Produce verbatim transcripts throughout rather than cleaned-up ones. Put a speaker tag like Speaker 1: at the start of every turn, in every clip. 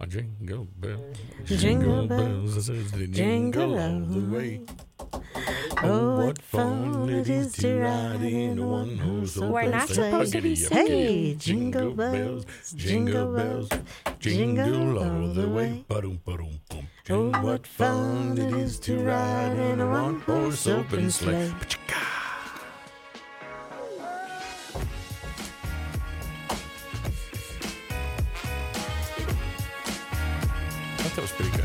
Speaker 1: A jingle bell,
Speaker 2: Jingle
Speaker 1: jingle bells, the jingle all the way.
Speaker 2: Oh, what fun it is to ride in a one-horse open
Speaker 3: We're not
Speaker 2: sleigh.
Speaker 3: supposed to be
Speaker 2: Hey,
Speaker 3: singing.
Speaker 2: jingle bells, jingle bells, jingle all the way.
Speaker 1: Ba-dum, ba-dum, boom.
Speaker 2: Oh, what fun it is to ride in a one-horse open sleigh.
Speaker 1: I thought that was pretty good.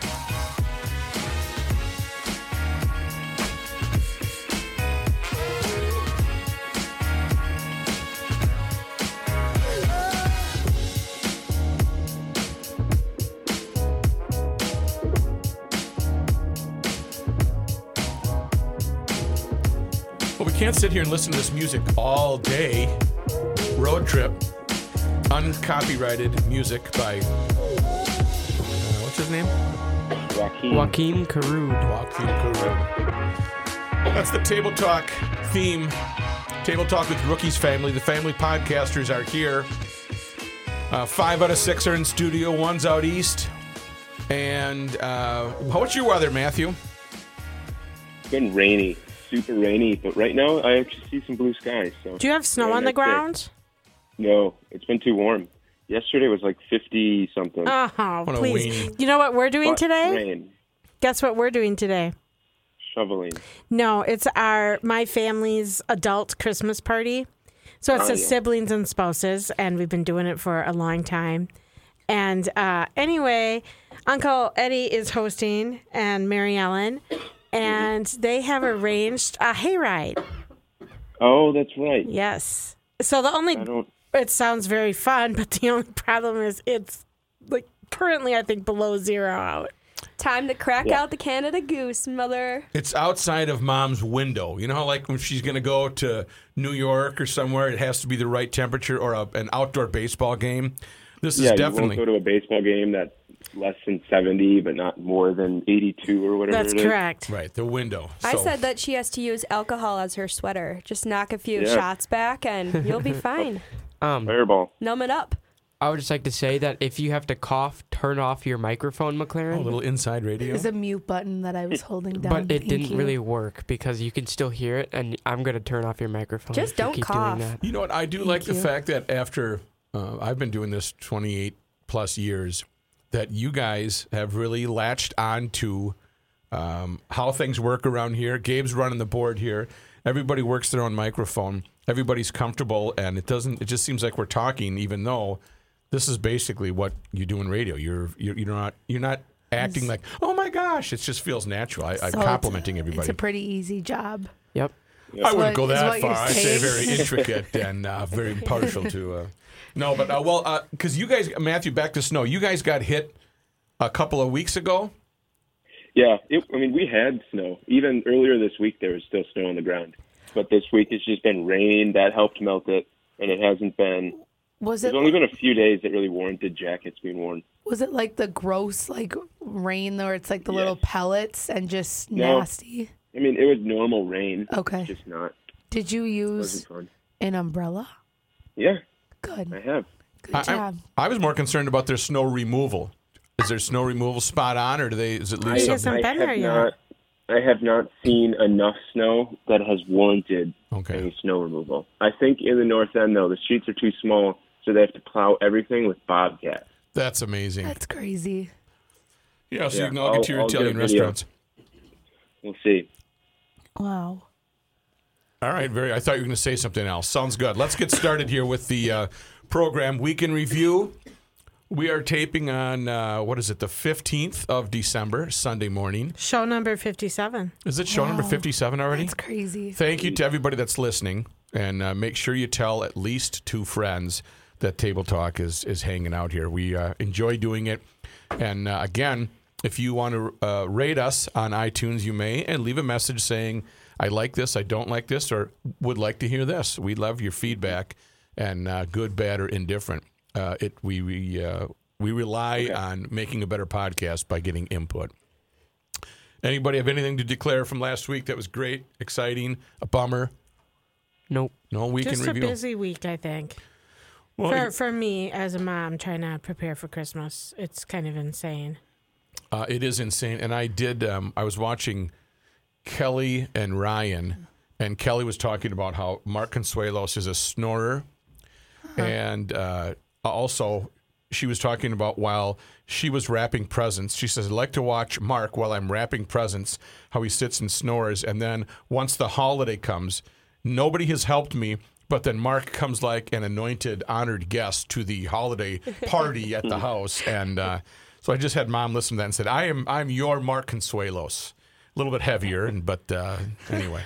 Speaker 1: Well, we can't sit here and listen to this music all day. Road Trip, uncopyrighted music by, uh, what's his name?
Speaker 4: Joaquin.
Speaker 5: Joaquin Carude.
Speaker 1: Joaquin Carude. That's the Table Talk theme. Table Talk with Rookie's family. The family podcasters are here. Uh, five out of six are in studio. One's out east. And uh, what's your weather, Matthew?
Speaker 4: It's been rainy, super rainy, but right now I actually see some blue skies. So
Speaker 2: Do you have snow
Speaker 4: yeah,
Speaker 2: on the
Speaker 4: that's it.
Speaker 2: ground?
Speaker 4: No, it's been too warm. Yesterday was like fifty something.
Speaker 2: Oh,
Speaker 1: What a
Speaker 2: please.
Speaker 1: weenie.
Speaker 2: You know what we're doing
Speaker 4: But
Speaker 2: today?
Speaker 4: Rain,
Speaker 2: Guess what we're doing today?
Speaker 4: shoveling.
Speaker 2: No, it's our my family's adult Christmas party. So it's
Speaker 4: Oh,
Speaker 2: the
Speaker 4: yeah.
Speaker 2: siblings and spouses, and we've been doing it for a long time. And uh, anyway, Uncle Eddie is hosting, and Mary Ellen, and they have arranged a hayride.
Speaker 4: Oh, that's right.
Speaker 2: Yes. So the only
Speaker 4: I don't.
Speaker 2: it sounds very fun, but the only problem is it's like currently I think below zero out.
Speaker 3: Time to crack
Speaker 4: Yeah.
Speaker 3: out the Canada Goose, mother.
Speaker 1: It's outside of mom's window. You know how, like, when she's going to go to New York or somewhere, it has to be the right temperature, or a, an outdoor baseball game? This is
Speaker 4: Yeah,
Speaker 1: definitely.
Speaker 4: you won't go to a baseball game that's less than seventy, but not more than eighty-two or whatever.
Speaker 2: That's
Speaker 4: it is.
Speaker 2: correct.
Speaker 1: Right, the window.
Speaker 3: I
Speaker 1: So-
Speaker 3: said that she has to use alcohol as her sweater. Just knock a few
Speaker 4: Yeah.
Speaker 3: shots back and you'll be fine.
Speaker 5: Um,
Speaker 4: Fireball.
Speaker 3: Numb it up.
Speaker 5: I would just like to say that if you have to cough, turn off your microphone,
Speaker 1: Oh, a
Speaker 5: McLaren.
Speaker 1: little inside radio.
Speaker 6: There's a mute button that I was holding down.
Speaker 5: But it
Speaker 6: Thank
Speaker 5: didn't
Speaker 6: you.
Speaker 5: really work because you can still hear it, and I'm going to turn off your microphone.
Speaker 3: Just
Speaker 5: if you
Speaker 3: don't
Speaker 5: keep
Speaker 3: cough.
Speaker 5: Doing that.
Speaker 1: You know what? I do
Speaker 6: Thank
Speaker 1: like the
Speaker 6: you.
Speaker 1: fact that after uh, I've been doing this twenty-eight plus years, that you guys have really latched on to um, how things work around here. Gabe's running the board here. Everybody works their own microphone. Everybody's comfortable, and it doesn't. It just seems like we're talking, even though this is basically what you do in radio. You're you're, you're not you're not acting like, oh my gosh. It just feels natural. I, I'm
Speaker 6: So it's-
Speaker 1: complimenting everybody.
Speaker 6: It's a pretty easy job.
Speaker 5: Yep.
Speaker 1: I wouldn't
Speaker 6: what-
Speaker 1: go
Speaker 6: is
Speaker 1: that
Speaker 6: what you're
Speaker 1: far. I'd say
Speaker 6: saying.
Speaker 1: very intricate and uh, very partial to. Uh, no, but uh, well, because you guys, Matthew, back to snow. You guys got hit a couple of weeks ago.
Speaker 4: Yeah, it, I mean, we had snow. Even earlier this week, there was still snow on the ground. But this week, it's just been rain. That helped melt it, and it hasn't been.
Speaker 6: Was
Speaker 4: There's
Speaker 6: it
Speaker 4: only been a few days that really warranted jackets being worn.
Speaker 6: was it like the gross like rain where it's like the
Speaker 4: Yes.
Speaker 6: little pellets and just
Speaker 4: No.
Speaker 6: nasty?
Speaker 4: I mean, it was normal rain.
Speaker 6: Okay.
Speaker 4: It's just not.
Speaker 6: Did you
Speaker 4: It
Speaker 6: use
Speaker 4: wasn't fun.
Speaker 6: an umbrella?
Speaker 4: Yeah, I
Speaker 6: Good.
Speaker 4: have.
Speaker 6: Good
Speaker 1: I,
Speaker 6: job.
Speaker 1: I, I was more concerned about their snow removal. Is their snow removal spot on, or do they? Is it
Speaker 4: I,
Speaker 1: leave
Speaker 2: He
Speaker 1: something?
Speaker 2: hasn't
Speaker 4: I
Speaker 2: been
Speaker 4: have
Speaker 2: there yet.
Speaker 4: not. I have not seen enough snow that has warranted
Speaker 1: Okay.
Speaker 4: any snow removal. I think in the north end, though, the streets are too small, so they have to plow everything with bobcats.
Speaker 1: That's amazing.
Speaker 6: That's crazy.
Speaker 1: Yeah, so
Speaker 4: Yeah,
Speaker 1: you can all get
Speaker 4: I'll-
Speaker 1: to your
Speaker 4: I'll get a
Speaker 1: Italian
Speaker 4: video.
Speaker 1: restaurants.
Speaker 4: We'll see.
Speaker 6: Wow.
Speaker 1: All right, very. I thought you were going to say something else. Sounds good. Let's get started here with the uh, program Week in Review. We are taping on uh, what is it, the fifteenth of December, Sunday morning.
Speaker 2: Show number fifty-seven.
Speaker 1: Is it show number
Speaker 6: Wow.
Speaker 1: fifty-seven already?
Speaker 6: That's crazy.
Speaker 1: Thank you to everybody that's listening, and uh, make sure you tell at least two friends that Table Talk is is hanging out here. We uh, enjoy doing it, and uh, again, if you want to uh, rate us on iTunes, you may, and leave a message saying, I like this, I don't like this, or would like to hear this. We love your feedback, and uh, good, bad, or indifferent. Uh, it we we uh, we rely on making a better podcast by getting input. Anybody have anything to declare from last week that was great, exciting, a bummer?
Speaker 5: Nope.
Speaker 1: No, week in
Speaker 2: Just a
Speaker 1: review.
Speaker 2: busy week, I think.
Speaker 1: Well,
Speaker 2: For
Speaker 1: you-
Speaker 2: for me as a mom trying to prepare for Christmas, it's kind of insane.
Speaker 1: Uh, it is insane. And I did, um, I was watching Kelly and Ryan, and Kelly was talking about how Mark Consuelos is a snorer. And uh, also, she was talking about while she was wrapping presents, she says, I like to watch Mark while I'm wrapping presents, how he sits and snores. And then once the holiday comes, nobody has helped me. But then Mark comes like an anointed, honored guest to the holiday party at the house. And uh, so I just had Mom listen to that and said, I am I'm your Mark Consuelos. A little bit heavier, and but uh, anyway.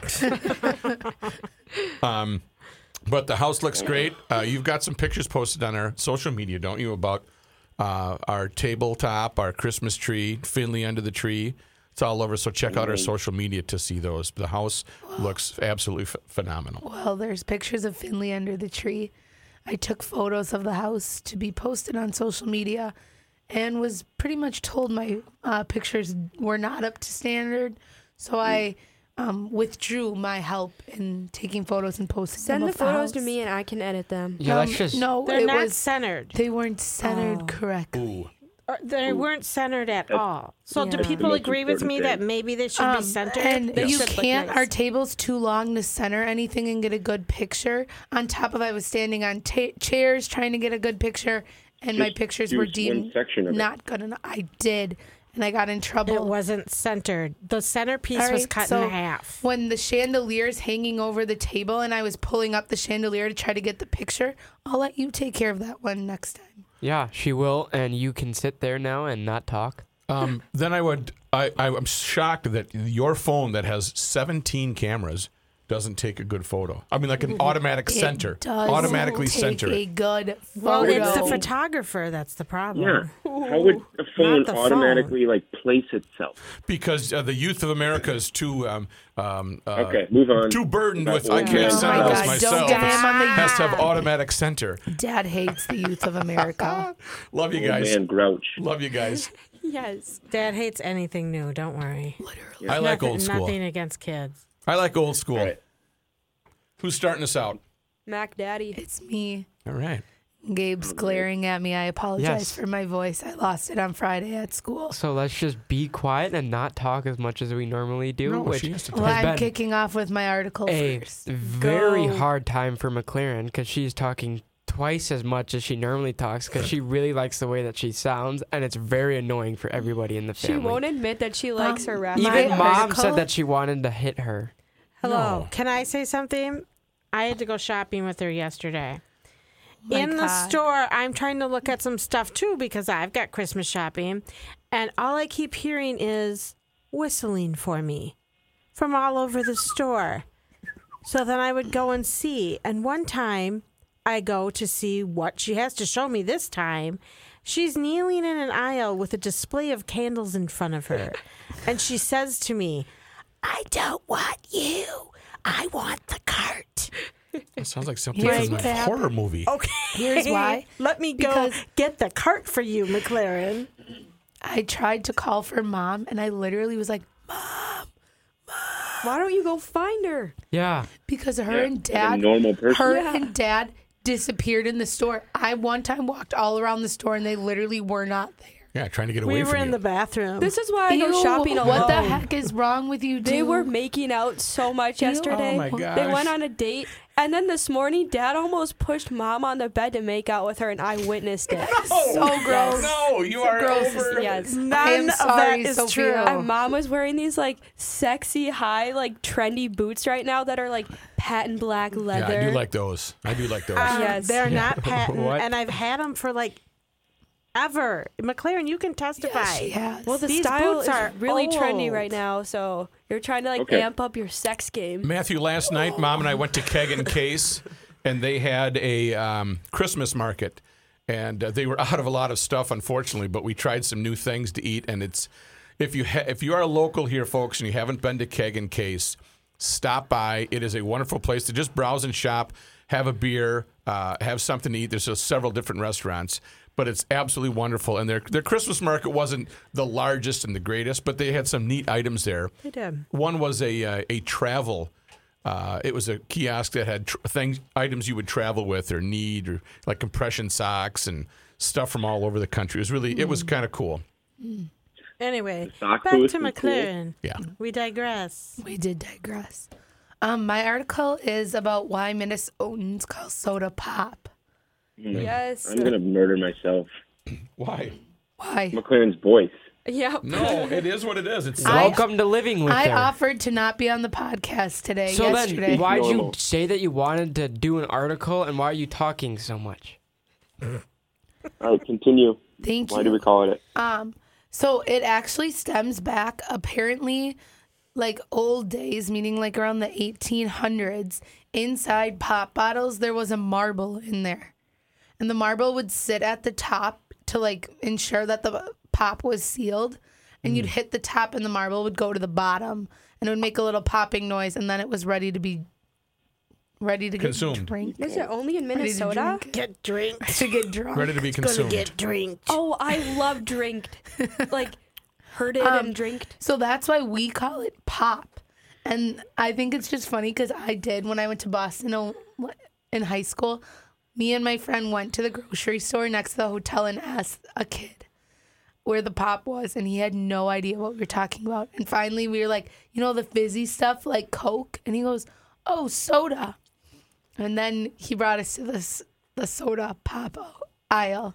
Speaker 1: um, but the house looks great. Uh, you've got some pictures posted on our social media, don't you, about uh, our tabletop, our Christmas tree, Finley under the tree. It's all over, so check out our social media to see those. The house looks absolutely ph- phenomenal.
Speaker 6: Well, there's pictures of Finley under the tree. I took photos of the house to be posted on social media and was pretty much told my uh, pictures were not up to standard. So I um, withdrew my help in taking photos and posting
Speaker 3: Send
Speaker 6: them
Speaker 3: the
Speaker 6: of
Speaker 3: photos
Speaker 6: house.
Speaker 3: to me and I can edit them.
Speaker 5: Yeah,
Speaker 6: Um,
Speaker 5: that's just
Speaker 6: no,
Speaker 2: They're
Speaker 6: it
Speaker 2: not
Speaker 6: was
Speaker 2: centered.
Speaker 6: they weren't centered
Speaker 3: Oh.
Speaker 6: correctly.
Speaker 1: Ooh.
Speaker 2: Or they weren't centered at all. So do
Speaker 3: Yeah.
Speaker 2: people
Speaker 4: Most
Speaker 2: agree with me
Speaker 4: important
Speaker 2: that maybe they should
Speaker 6: Um,
Speaker 2: be centered?
Speaker 6: And
Speaker 3: They
Speaker 6: you
Speaker 3: should look
Speaker 6: can't.
Speaker 3: nice.
Speaker 6: Our table's too long to center anything and get a good picture. On top of, I was standing on ta- chairs trying to get a good picture, and my
Speaker 4: Just
Speaker 6: pictures were
Speaker 4: use one
Speaker 6: deemed
Speaker 4: section of it.
Speaker 6: not good enough. I did, and I got in trouble.
Speaker 2: It wasn't centered. The centerpiece
Speaker 6: All
Speaker 2: was
Speaker 6: right,
Speaker 2: cut
Speaker 6: so
Speaker 2: in half.
Speaker 6: When the chandelier's hanging over the table and I was pulling up the chandelier to try to get the picture, I'll let you take care of that one next time.
Speaker 5: yeah, she will, and you can sit there now and not talk.
Speaker 1: Um, then I would. I, I'm shocked that your phone that has seventeen cameras doesn't take a good photo. I mean, like an automatic center,
Speaker 6: It does
Speaker 1: automatically
Speaker 6: take
Speaker 1: center
Speaker 6: a
Speaker 1: it.
Speaker 6: good photo.
Speaker 2: Well, it's the photographer that's the problem.
Speaker 4: Yeah. How would a phone
Speaker 2: the
Speaker 4: automatically like place itself?
Speaker 1: Because uh, the youth of America is too um, um, uh,
Speaker 4: Okay, move on.
Speaker 1: too burdened with
Speaker 4: About
Speaker 1: I
Speaker 4: the
Speaker 1: can't
Speaker 4: old
Speaker 6: Oh
Speaker 1: center
Speaker 6: my
Speaker 1: this
Speaker 6: God,
Speaker 1: myself.
Speaker 6: don't get him on the
Speaker 1: Has to have automatic center.
Speaker 6: Dad hates the youth of America.
Speaker 1: Love you
Speaker 4: Old
Speaker 1: guys.
Speaker 4: man grouch.
Speaker 1: Love you guys.
Speaker 3: Yes.
Speaker 2: Dad hates anything new. Don't worry.
Speaker 1: I like
Speaker 2: Nothing-
Speaker 1: old school.
Speaker 2: Nothing against kids.
Speaker 1: I like old school.
Speaker 4: All right.
Speaker 1: Who's starting us out?
Speaker 3: Mac Daddy.
Speaker 6: It's me.
Speaker 1: All right.
Speaker 6: Gabe's glaring at me. I apologize
Speaker 5: Yes.
Speaker 6: for my voice. I lost it on Friday at school.
Speaker 5: So let's just be quiet and not talk as much as we normally do,
Speaker 1: No,
Speaker 5: which
Speaker 1: she has to
Speaker 6: Well,
Speaker 5: has
Speaker 6: I'm
Speaker 5: been
Speaker 6: kicking off with my article
Speaker 5: a
Speaker 6: first.
Speaker 5: very
Speaker 2: Go.
Speaker 5: hard time for McLaren because she's talking twice as much as she normally talks because she really likes the way that she sounds, and it's very annoying for everybody in the
Speaker 3: She
Speaker 5: family.
Speaker 3: won't admit that she likes
Speaker 6: Um,
Speaker 3: her rap.
Speaker 5: Even
Speaker 6: My
Speaker 5: mom
Speaker 6: article-
Speaker 5: said that she wanted to hit her.
Speaker 2: Hello.
Speaker 1: No.
Speaker 2: Can I say something? I had to go shopping with her yesterday.
Speaker 6: My
Speaker 2: In the
Speaker 6: God.
Speaker 2: store, I'm trying to look at some stuff too because I've got Christmas shopping. And all I keep hearing is whistling for me from all over the store. So then I would go and see. And one time I go to see what she has to show me this time. She's kneeling in an aisle with a display of candles in front of her. And she says to me, I don't want you. I want the cart.
Speaker 1: That sounds like something
Speaker 6: Here's
Speaker 1: from
Speaker 6: what
Speaker 1: a
Speaker 6: happened.
Speaker 1: horror movie.
Speaker 2: Okay.
Speaker 6: Here's why.
Speaker 2: Let me go
Speaker 6: Because-
Speaker 2: get the cart for you, McLaren.
Speaker 6: I tried to call for mom, and I literally was like,
Speaker 3: Why don't you go find her?
Speaker 5: Yeah.
Speaker 6: because her
Speaker 4: Yeah,
Speaker 6: and
Speaker 4: like a
Speaker 6: dad,
Speaker 4: normal person.
Speaker 6: her
Speaker 3: Yeah.
Speaker 6: and dad disappeared in the store. I one time walked all around the store, and they literally were not there.
Speaker 1: Yeah, trying to get away
Speaker 2: We were
Speaker 1: from
Speaker 2: in
Speaker 1: you.
Speaker 2: the bathroom.
Speaker 3: This is why I go
Speaker 6: Ew,
Speaker 3: shopping alone.
Speaker 6: What the heck is wrong with you, dude?
Speaker 3: They were making out so much
Speaker 6: Ew.
Speaker 3: yesterday.
Speaker 1: Oh my
Speaker 3: They
Speaker 1: gosh.
Speaker 3: went on a date, and then this morning, Dad almost pushed Mom on the bed to make out with her, and I witnessed it.
Speaker 6: so gross.
Speaker 1: No, you are
Speaker 6: gross.
Speaker 1: over.
Speaker 3: Yes.
Speaker 6: I
Speaker 2: None
Speaker 6: am
Speaker 2: of
Speaker 6: sorry,
Speaker 2: that is
Speaker 6: Sophia.
Speaker 2: true.
Speaker 3: And Mom was wearing these like sexy, high, like trendy boots right now that are like patent black
Speaker 1: Yeah,
Speaker 3: leather.
Speaker 1: I do like those. I do like those.
Speaker 2: Um,
Speaker 3: Yes.
Speaker 2: They're not patent,
Speaker 5: What?
Speaker 2: and I've had them for like ever. McLaren, you can testify.
Speaker 6: Yes, she has.
Speaker 3: Well, the
Speaker 2: These
Speaker 3: style
Speaker 2: boots
Speaker 3: is
Speaker 2: are
Speaker 3: really trendy
Speaker 2: old.
Speaker 3: right now, so you're trying to like
Speaker 4: Okay.
Speaker 3: amp up your sex game.
Speaker 1: Matthew, last night, Mom and I went to Keg and Case, and they had a um, Christmas market, and uh, they were out of a lot of stuff, unfortunately. But we tried some new things to eat, and it's if you ha- if you are local here, folks, and you haven't been to Keg and Case, stop by. It is a wonderful place to just browse and shop, have a beer, uh, have something to eat. There's uh, several different restaurants. But it's absolutely wonderful. And their their Christmas market wasn't the largest and the greatest, but they had some neat items there.
Speaker 2: They did.
Speaker 1: One was a uh, a travel Uh, it was a kiosk that had tr- things, items you would travel with or need, or like compression socks and stuff from all over the country. It was really, it was kind of cool.
Speaker 2: Anyway,
Speaker 4: sock
Speaker 2: back
Speaker 4: booth
Speaker 2: to
Speaker 4: was cool.
Speaker 2: McLaren.
Speaker 1: Yeah.
Speaker 2: We digress.
Speaker 6: We did digress. Um, my article is about why Minnesotans call soda pop.
Speaker 4: Mm.
Speaker 3: Yes.
Speaker 4: I'm gonna murder myself.
Speaker 1: Why?
Speaker 6: Why?
Speaker 4: McLaren's voice.
Speaker 3: Yep.
Speaker 1: No, it is what it is. It's
Speaker 6: I-
Speaker 5: Welcome to living with
Speaker 6: I
Speaker 5: her.
Speaker 6: offered to not be on the podcast today.
Speaker 5: so
Speaker 6: yesterday.
Speaker 5: then, why'd you
Speaker 4: Normal.
Speaker 5: say that you wanted to do an article, and why are you talking so much?
Speaker 4: All right, continue.
Speaker 6: Thank
Speaker 4: Why
Speaker 6: you.
Speaker 4: do we call it?
Speaker 6: Um, so it actually stems back apparently like old days, meaning like around the eighteen hundreds. Inside pop bottles, there was a marble in there. And the marble would sit at the top to like ensure that the pop was sealed. And you'd hit the top and the marble would go to the bottom and it would make a little popping noise and then it was ready to be ready to
Speaker 1: Consumed.
Speaker 6: get drink.
Speaker 3: Is it only in
Speaker 6: Ready to
Speaker 3: Minnesota?
Speaker 6: drink.
Speaker 2: Get drinked.
Speaker 6: To get drunk.
Speaker 1: ready to be
Speaker 2: Gonna
Speaker 1: consumed.
Speaker 2: get drinked.
Speaker 3: Oh, I love drinked. Like, heard it
Speaker 6: Um,
Speaker 3: and drinked.
Speaker 6: So that's why we call it pop. And I think it's just funny because I did when I went to Boston oh, in high school. Me and my friend went to the grocery store next to the hotel and asked a kid where the pop was. And he had no idea what we were talking about. And finally we were like, you know, the fizzy stuff like Coke? And he goes, oh, soda. And then he brought us to this, the soda pop aisle.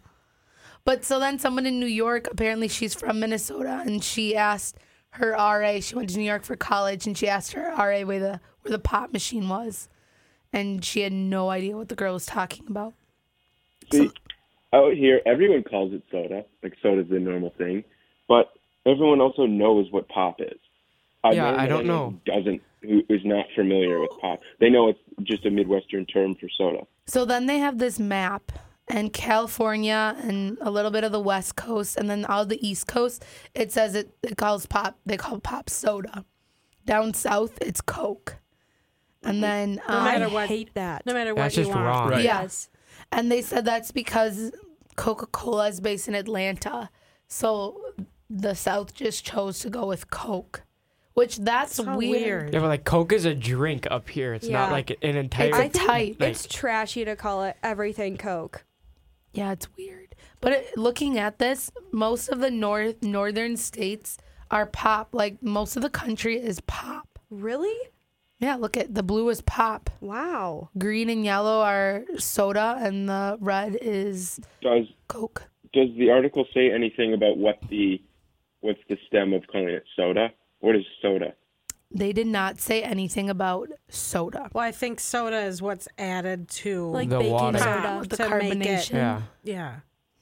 Speaker 6: But so then someone in New York, apparently she's from Minnesota, and she asked her R A, she went to New York for college, and she asked her R A where the where the pop machine was. And she had no idea what the girl was talking about.
Speaker 4: See, out here, everyone calls it soda. Like soda's the normal thing, but everyone also knows what pop is. I've
Speaker 5: Yeah,
Speaker 4: known
Speaker 5: I don't
Speaker 4: anyone
Speaker 5: know.
Speaker 4: who Doesn't who is not familiar with pop? They know it's just a Midwestern term for soda.
Speaker 6: So then they have this map, and California and a little bit of the West Coast, and then all the East Coast, it says it, it calls pop, they call pop soda. Down south, it's Coke. And then, um,
Speaker 2: matter
Speaker 3: I
Speaker 2: what-
Speaker 3: hate that.
Speaker 2: No matter what
Speaker 5: That's
Speaker 2: you
Speaker 5: just
Speaker 2: want.
Speaker 5: wrong.
Speaker 1: Right.
Speaker 3: Yes.
Speaker 6: and they said that's because Coca-Cola is based in Atlanta. So the South just chose to go with Coke, which that's
Speaker 2: So
Speaker 6: weird.
Speaker 2: weird.
Speaker 5: Yeah, but like Coke is a drink up here. It's not
Speaker 3: Yeah.
Speaker 5: like an entire.
Speaker 6: It's
Speaker 3: I
Speaker 6: a
Speaker 3: think
Speaker 6: type.
Speaker 5: like-
Speaker 3: it's trashy to call it everything Coke.
Speaker 6: Yeah, it's weird. But it, looking at this, most of the north northern states are pop. Like most of the country is pop.
Speaker 3: Really?
Speaker 6: Yeah, look at the blue is pop.
Speaker 3: Wow.
Speaker 6: Green and yellow are soda, and the red is
Speaker 4: Does
Speaker 6: Coke.
Speaker 4: does the article say anything about what the what's the stem of calling it soda? What is soda?
Speaker 6: They did not say anything about soda.
Speaker 2: Well, I think soda is what's added to
Speaker 3: Like
Speaker 5: The
Speaker 3: baking
Speaker 5: water.
Speaker 3: soda.
Speaker 6: With the
Speaker 2: to make it-
Speaker 6: carbonation.
Speaker 5: yeah,
Speaker 2: Yeah.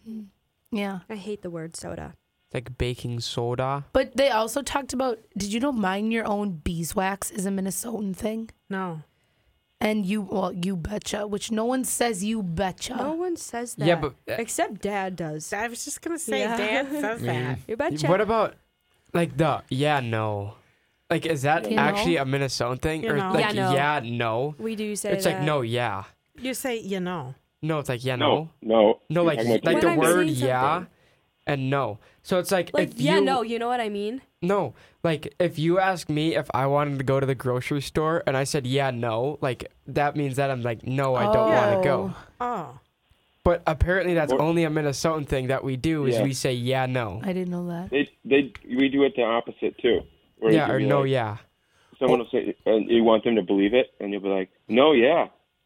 Speaker 6: Yeah.
Speaker 3: I hate the word soda.
Speaker 5: like baking soda.
Speaker 6: But they also talked about, did you know mine your own beeswax is a Minnesotan thing?
Speaker 2: No.
Speaker 6: And you, well, you betcha, which no one says you betcha.
Speaker 3: No one says that.
Speaker 5: Yeah, but uh,
Speaker 3: except Dad does.
Speaker 2: I was just going to say,
Speaker 3: Yeah.
Speaker 2: Dad says that.
Speaker 3: You betcha.
Speaker 5: what about like the yeah no? Like is that
Speaker 6: You know?
Speaker 5: actually a Minnesotan thing
Speaker 2: You
Speaker 5: or
Speaker 2: know.
Speaker 5: like
Speaker 3: Yeah, no.
Speaker 5: yeah no?
Speaker 3: we do say
Speaker 5: It's
Speaker 3: that.
Speaker 5: like no yeah
Speaker 2: You say, you know.
Speaker 5: no. It's like yeah
Speaker 4: No,
Speaker 5: no
Speaker 4: no,
Speaker 5: no
Speaker 4: You're
Speaker 5: like
Speaker 4: talking about
Speaker 5: like
Speaker 3: When
Speaker 5: the
Speaker 3: I'm
Speaker 5: word
Speaker 3: saying
Speaker 5: yeah
Speaker 3: something.
Speaker 5: and no. So it's like
Speaker 3: Like,
Speaker 5: if
Speaker 3: yeah,
Speaker 5: you,
Speaker 3: no, you know what I mean?
Speaker 5: No, like if you ask me if I wanted to go to the grocery store and I said yeah, no, like that means that I'm like no, I don't want to go.
Speaker 2: Oh.
Speaker 5: But apparently that's
Speaker 4: Or-
Speaker 5: only a Minnesotan thing that we do is
Speaker 4: Yeah.
Speaker 5: we say yeah, no.
Speaker 6: I didn't know that.
Speaker 4: They they we do it the opposite too. Where
Speaker 5: Yeah
Speaker 4: you
Speaker 5: or
Speaker 4: can be
Speaker 5: no,
Speaker 4: like-
Speaker 5: yeah.
Speaker 4: Someone will say, and you want them to believe it, and you'll be like, no, yeah,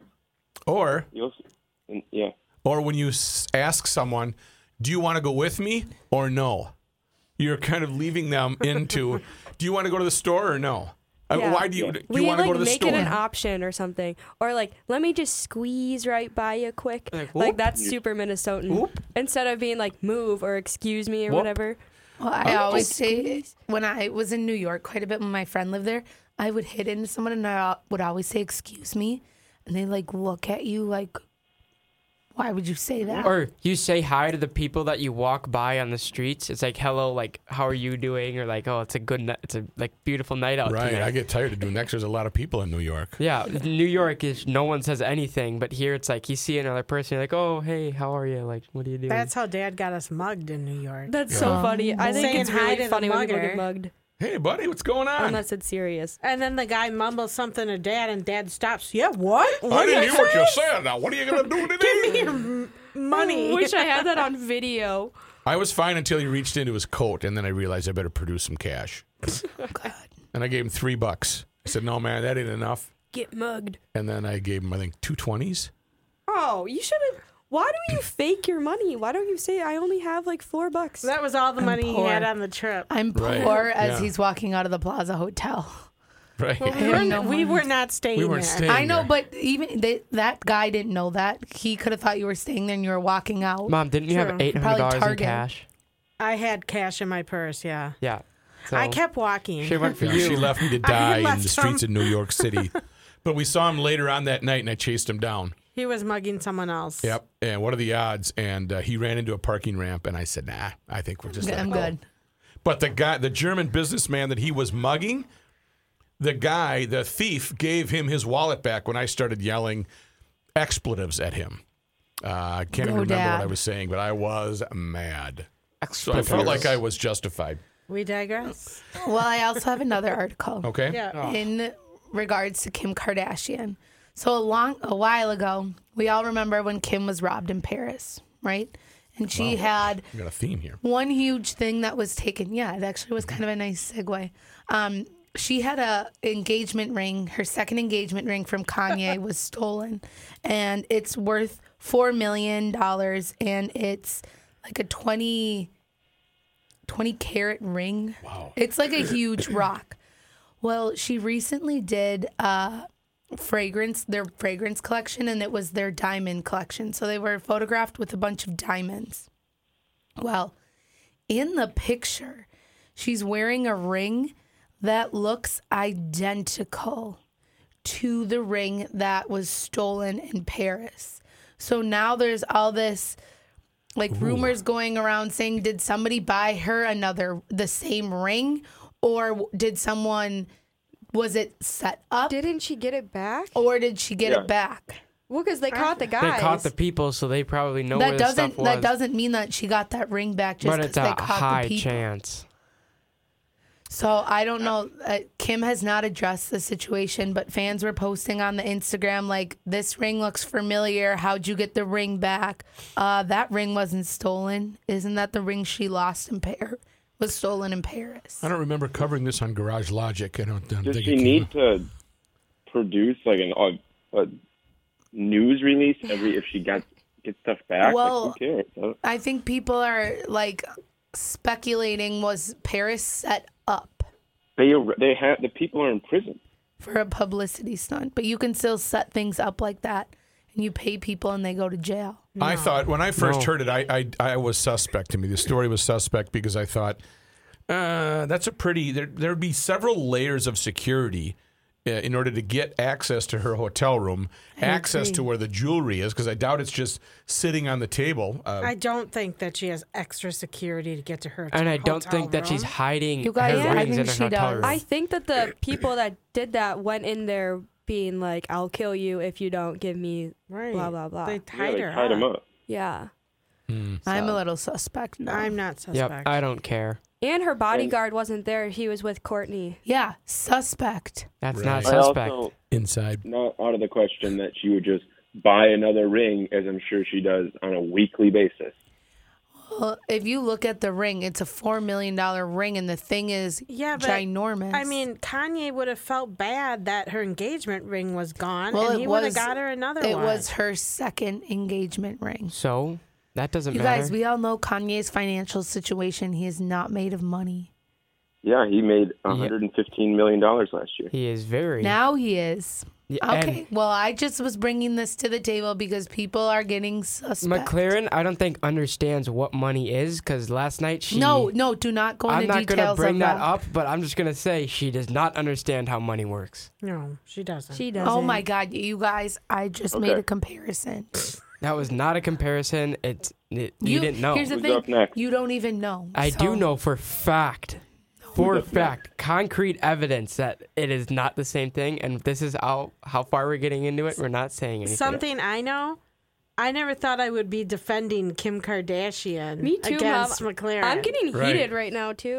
Speaker 1: Or
Speaker 4: you'll, and yeah.
Speaker 1: or when you s- ask someone, "Do you want to go with me?" or "No," you're kind of leaving them into, "Do you want to go to the store or no?" I mean,
Speaker 3: Yeah.
Speaker 1: why do you do you
Speaker 3: We
Speaker 1: want to
Speaker 3: like
Speaker 1: go to the
Speaker 3: make
Speaker 1: store?
Speaker 3: it an option or something, or like let me just squeeze right by you quick.
Speaker 5: Like,
Speaker 3: Like,
Speaker 5: whoop.
Speaker 3: that's super Minnesotan.
Speaker 5: Whoop.
Speaker 3: Instead of being like move or excuse me or
Speaker 5: Whoop.
Speaker 3: whatever.
Speaker 6: Well, I
Speaker 5: Oh.
Speaker 6: always say when I was in New York quite a bit when my friend lived there, I would hit into someone and I would always say, excuse me. And they like look at you like, why would you say that?
Speaker 5: Or you say hi to the people that you walk by on the streets. It's like hello, like how are you doing? Or like oh, it's a good, ni- it's a like beautiful night out
Speaker 1: Right,
Speaker 5: tonight.
Speaker 1: I get tired of doing that 'cause there's a lot of people in New York.
Speaker 5: Yeah, New York is no one says anything, but here it's like you see another person, you're like, oh hey, how are you? Like what are you doing?
Speaker 2: That's how Dad got us mugged in New York.
Speaker 3: That's so
Speaker 6: Yeah.
Speaker 3: funny. I think
Speaker 2: Saying
Speaker 3: it's
Speaker 2: hi
Speaker 3: really
Speaker 2: to the
Speaker 3: funny when people
Speaker 2: mugger.
Speaker 3: get mugged.
Speaker 1: Hey, buddy, what's going on?
Speaker 3: Unless it's serious.
Speaker 2: And then the guy mumbles something to Dad, and Dad stops. Yeah, what?
Speaker 1: I
Speaker 2: What
Speaker 1: didn't
Speaker 2: is
Speaker 1: hear what you
Speaker 2: this?
Speaker 1: said. Now, what are you going to do today?
Speaker 2: Give me your m- money.
Speaker 3: I wish I had that on video.
Speaker 1: I was fine until he reached into his coat, and then I realized I better produce some cash. And I gave him three bucks. I said, no, man, that ain't enough.
Speaker 3: Get mugged.
Speaker 1: And then I gave him, I think, two twenties.
Speaker 3: Oh, you should have. Why do you fake your money? Why don't you say I only have like four bucks?
Speaker 2: That was all the
Speaker 6: I'm
Speaker 2: money he
Speaker 6: poor.
Speaker 2: had on the trip.
Speaker 6: I'm
Speaker 1: Right.
Speaker 6: poor as
Speaker 1: Yeah.
Speaker 6: he's walking out of the Plaza Hotel.
Speaker 1: Right.
Speaker 2: We,
Speaker 6: I have
Speaker 2: were,
Speaker 6: no
Speaker 2: we
Speaker 6: money.
Speaker 2: were not staying
Speaker 1: We weren't
Speaker 2: there.
Speaker 1: staying.
Speaker 6: I know,
Speaker 1: there.
Speaker 6: but even they, that guy didn't know that. He could have thought you were staying there and you were walking out.
Speaker 5: Mom, didn't you have
Speaker 2: True.
Speaker 5: eight hundred
Speaker 6: Probably
Speaker 5: dollars in
Speaker 6: Target.
Speaker 5: cash?
Speaker 2: I had cash in my purse, yeah.
Speaker 5: Yeah. So
Speaker 2: I kept walking.
Speaker 5: She went for
Speaker 1: Yeah,
Speaker 5: you.
Speaker 1: she left me to
Speaker 2: I
Speaker 1: die in
Speaker 2: left
Speaker 1: the streets
Speaker 2: some-
Speaker 1: of New York City. But we saw him later on that night, and I chased him down.
Speaker 2: He was mugging someone else.
Speaker 1: Yep. And what are the odds? And uh, he ran into a parking ramp, and I said, nah, I think we're just let
Speaker 6: I'm
Speaker 1: it go.
Speaker 6: good.
Speaker 1: But the guy, the German businessman that he was mugging, the guy, the thief, gave him his wallet back when I started yelling expletives at him. Uh, I can't even
Speaker 6: Go,
Speaker 1: remember what
Speaker 6: Dad.
Speaker 1: I was saying, but I was mad. So I felt like I was justified.
Speaker 2: We digress.
Speaker 6: Well, I also have another article
Speaker 1: Okay?
Speaker 2: Yeah.
Speaker 6: in regards to Kim Kardashian. So a long a while ago, we all remember when Kim was robbed in Paris, right? And she had
Speaker 1: We got a theme here.
Speaker 6: one huge thing that was taken. Yeah, it actually was kind of a nice segue. Um, she had a engagement ring. Her second engagement ring from Kanye was stolen, and it's worth four million dollars, and it's like a twenty, twenty carat ring.
Speaker 1: Wow.
Speaker 6: It's like a huge rock. Well, she recently did uh, fragrance, their fragrance collection, and it was their diamond collection. So they were photographed with a bunch of diamonds. Well, in the picture, she's wearing a ring that looks identical to the ring that was stolen in Paris. So now there's all this like rumors going around saying, did somebody buy her another the same ring, or w- did someone, was it set up,
Speaker 3: Didn't she get it back?
Speaker 6: or did she get
Speaker 4: Yeah.
Speaker 6: it back?
Speaker 3: Well, because they caught the
Speaker 5: They
Speaker 3: guys.
Speaker 5: caught the people, so they probably know where
Speaker 6: That
Speaker 5: the stuff
Speaker 6: doesn't
Speaker 5: was.
Speaker 6: that doesn't mean that she got that ring back just
Speaker 5: but
Speaker 6: because
Speaker 5: it's
Speaker 6: they
Speaker 5: a
Speaker 6: caught
Speaker 5: high
Speaker 6: the people.
Speaker 5: chance.
Speaker 6: So I don't know. Uh, Kim has not addressed the situation, but fans were posting on the Instagram like, "This ring looks familiar. How'd you get the ring back? Uh, that ring wasn't stolen. Isn't that the ring she lost in Paris? Was stolen in Paris?"
Speaker 1: I don't remember covering this on Garage Logic. I don't, I don't
Speaker 4: Does
Speaker 1: think
Speaker 4: she
Speaker 1: it came
Speaker 4: need
Speaker 1: up.
Speaker 4: to produce like an a, a news release every if she got gets stuff back?
Speaker 6: Well,
Speaker 4: like, who cares? I don't-
Speaker 6: I think people are like speculating, was Paris set up
Speaker 4: They they have the people are in prison.
Speaker 6: for a publicity stunt? But you can still set things up like that, and you pay people and they go to jail.
Speaker 1: I thought when I first
Speaker 5: No.
Speaker 1: heard it, I, I I was suspect to me. The story was suspect because I thought uh, that's a pretty. There there'd be several layers of security uh, in order to get access to her hotel room, access
Speaker 6: agree.
Speaker 1: to where the jewelry is, because I doubt it's just sitting on the table. Uh,
Speaker 2: I don't think that she has extra security to get to her.
Speaker 5: And I don't
Speaker 2: hotel
Speaker 5: think that she's
Speaker 2: room.
Speaker 5: hiding
Speaker 6: You guys-
Speaker 5: her
Speaker 6: I
Speaker 5: rings
Speaker 6: think
Speaker 5: in her
Speaker 6: she
Speaker 5: hotel
Speaker 6: does.
Speaker 5: room.
Speaker 3: I think that the people that did that went in there being like, "I'll kill you if you don't give me
Speaker 2: Right.
Speaker 3: blah blah blah."
Speaker 2: They
Speaker 4: Yeah,
Speaker 2: tied
Speaker 4: they
Speaker 2: her
Speaker 4: tied
Speaker 2: up.
Speaker 4: him up.
Speaker 3: Yeah.
Speaker 6: I'm a little suspect now.
Speaker 2: I'm not
Speaker 5: Yep,
Speaker 2: suspect.
Speaker 5: I don't care.
Speaker 3: And her bodyguard wasn't there. He was with Courtney.
Speaker 6: yeah, suspect.
Speaker 5: That's
Speaker 1: Right.
Speaker 5: not
Speaker 1: I
Speaker 4: I
Speaker 5: suspect.
Speaker 4: also
Speaker 1: inside.
Speaker 4: not out of the question that she would just buy another ring, as I'm sure she does on a weekly basis.
Speaker 6: Well, if you look at the ring, it's a four million dollar ring, and the thing is
Speaker 2: Yeah, but
Speaker 6: ginormous.
Speaker 2: I mean, Kanye would have felt bad that her engagement ring was gone,
Speaker 6: Well,
Speaker 2: and
Speaker 6: it
Speaker 2: he would have
Speaker 6: was-
Speaker 2: got her another
Speaker 6: it
Speaker 2: one.
Speaker 6: was her second engagement ring.
Speaker 5: So that doesn't
Speaker 6: You
Speaker 5: matter.
Speaker 6: guys, we all know Kanye's financial situation. He is not made of money.
Speaker 4: Yeah, he made one hundred fifteen million dollars last year.
Speaker 5: he is very.
Speaker 6: Now he is.
Speaker 5: Yeah,
Speaker 6: Okay, well, I just was bringing this to the table because people are getting
Speaker 5: And
Speaker 6: suspect.
Speaker 5: McLaren, I don't think understands what money is because last night she.
Speaker 6: No, no, do not go
Speaker 5: I'm
Speaker 6: into
Speaker 5: not gonna
Speaker 6: details
Speaker 5: bring
Speaker 6: of
Speaker 5: that up, but I'm just gonna say she does not understand how money works.
Speaker 2: no, she doesn't.
Speaker 3: She doesn't.
Speaker 6: Oh my God, you guys! I just made
Speaker 4: Okay.
Speaker 6: a comparison.
Speaker 5: That was not a comparison. It's it, you, didn't know.
Speaker 6: Here's the
Speaker 4: Who's
Speaker 6: thing:
Speaker 4: up next?
Speaker 6: you don't even know.
Speaker 5: I
Speaker 6: So-
Speaker 5: do know for fact, for
Speaker 4: Who's up
Speaker 5: fact, concrete evidence that it is not the same thing. And this is how how far we're getting into it. We're not saying anything.
Speaker 2: Something I know. I never thought I would be defending Kim Kardashian
Speaker 3: Me too,
Speaker 2: against
Speaker 3: Mom.
Speaker 2: McLaren.
Speaker 3: I'm getting
Speaker 1: Right.
Speaker 3: heated right now too.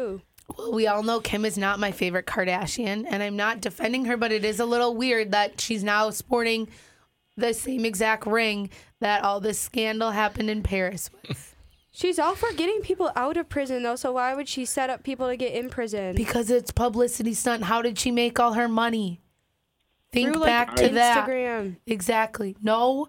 Speaker 6: Well, we all know Kim is not my favorite Kardashian, and I'm not defending her, but it is a little weird that she's now sporting the same exact ring that all this scandal happened in Paris with.
Speaker 3: She's all for getting people out of prison, though, so why would she set up people to get in prison?
Speaker 6: Because it's publicity stunt. How did she make all her money? Think
Speaker 3: Through, like,
Speaker 6: back to that.
Speaker 3: Instagram.
Speaker 6: Exactly. No,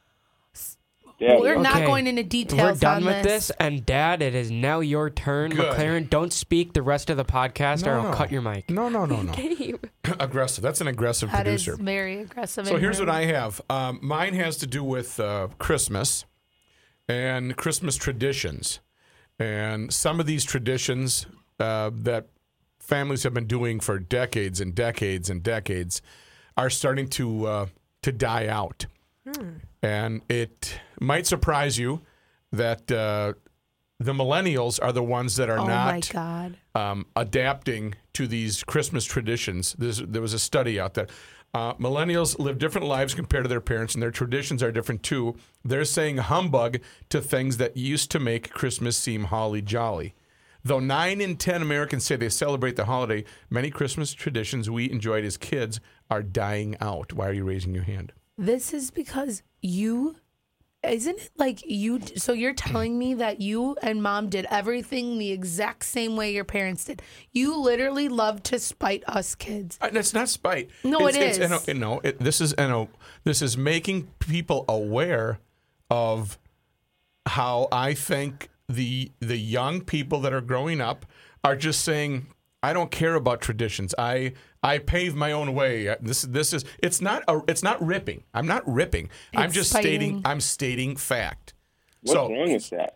Speaker 4: Yeah,
Speaker 6: we're
Speaker 4: no.
Speaker 6: not
Speaker 5: Okay.
Speaker 6: going into
Speaker 5: We're
Speaker 6: details
Speaker 5: done
Speaker 6: on
Speaker 5: with
Speaker 6: this.
Speaker 5: this. And Dad, it is now your turn.
Speaker 1: Good.
Speaker 5: McLaren, don't speak the rest of the podcast, or
Speaker 1: No,
Speaker 5: I'll
Speaker 1: no.
Speaker 5: cut your mic.
Speaker 1: No, no, no, no. Aggressive. That's an aggressive
Speaker 6: That is
Speaker 1: producer.
Speaker 6: very aggressive.
Speaker 1: So
Speaker 6: in
Speaker 1: here's
Speaker 6: her.
Speaker 1: what I have. Um, mine has to do with uh, Christmas and Christmas traditions. And some of these traditions uh, that families have been doing for decades and decades and decades are starting to uh, to die out. And it might surprise you that uh, the millennials are the ones that are
Speaker 6: Oh my
Speaker 1: not
Speaker 6: God.
Speaker 1: um, adapting to these Christmas traditions. There's, there was a study out there. Uh, millennials live different lives compared to their parents, and their traditions are different too. They're saying humbug to things that used to make Christmas seem holly jolly. Though nine in ten Americans say they celebrate the holiday, many Christmas traditions we enjoyed as kids are dying out. Why are you raising your hand?
Speaker 6: This is because you, isn't it like you, so you're telling me that you and Mom did everything the exact same way your parents did. You literally love to spite us kids.
Speaker 1: Uh, That's not spite.
Speaker 6: No,
Speaker 1: it's,
Speaker 6: it
Speaker 1: it's,
Speaker 6: is.
Speaker 1: You know, it, this is you know, this is making people aware of how I think the the young people that are growing up are just saying, I don't care about traditions. I I pave my own way. This this is it's not a, it's not ripping. I'm not ripping. I'm
Speaker 6: It's
Speaker 1: just
Speaker 6: spiting.
Speaker 1: stating I'm stating fact.
Speaker 4: What's
Speaker 1: so
Speaker 4: wrong with that?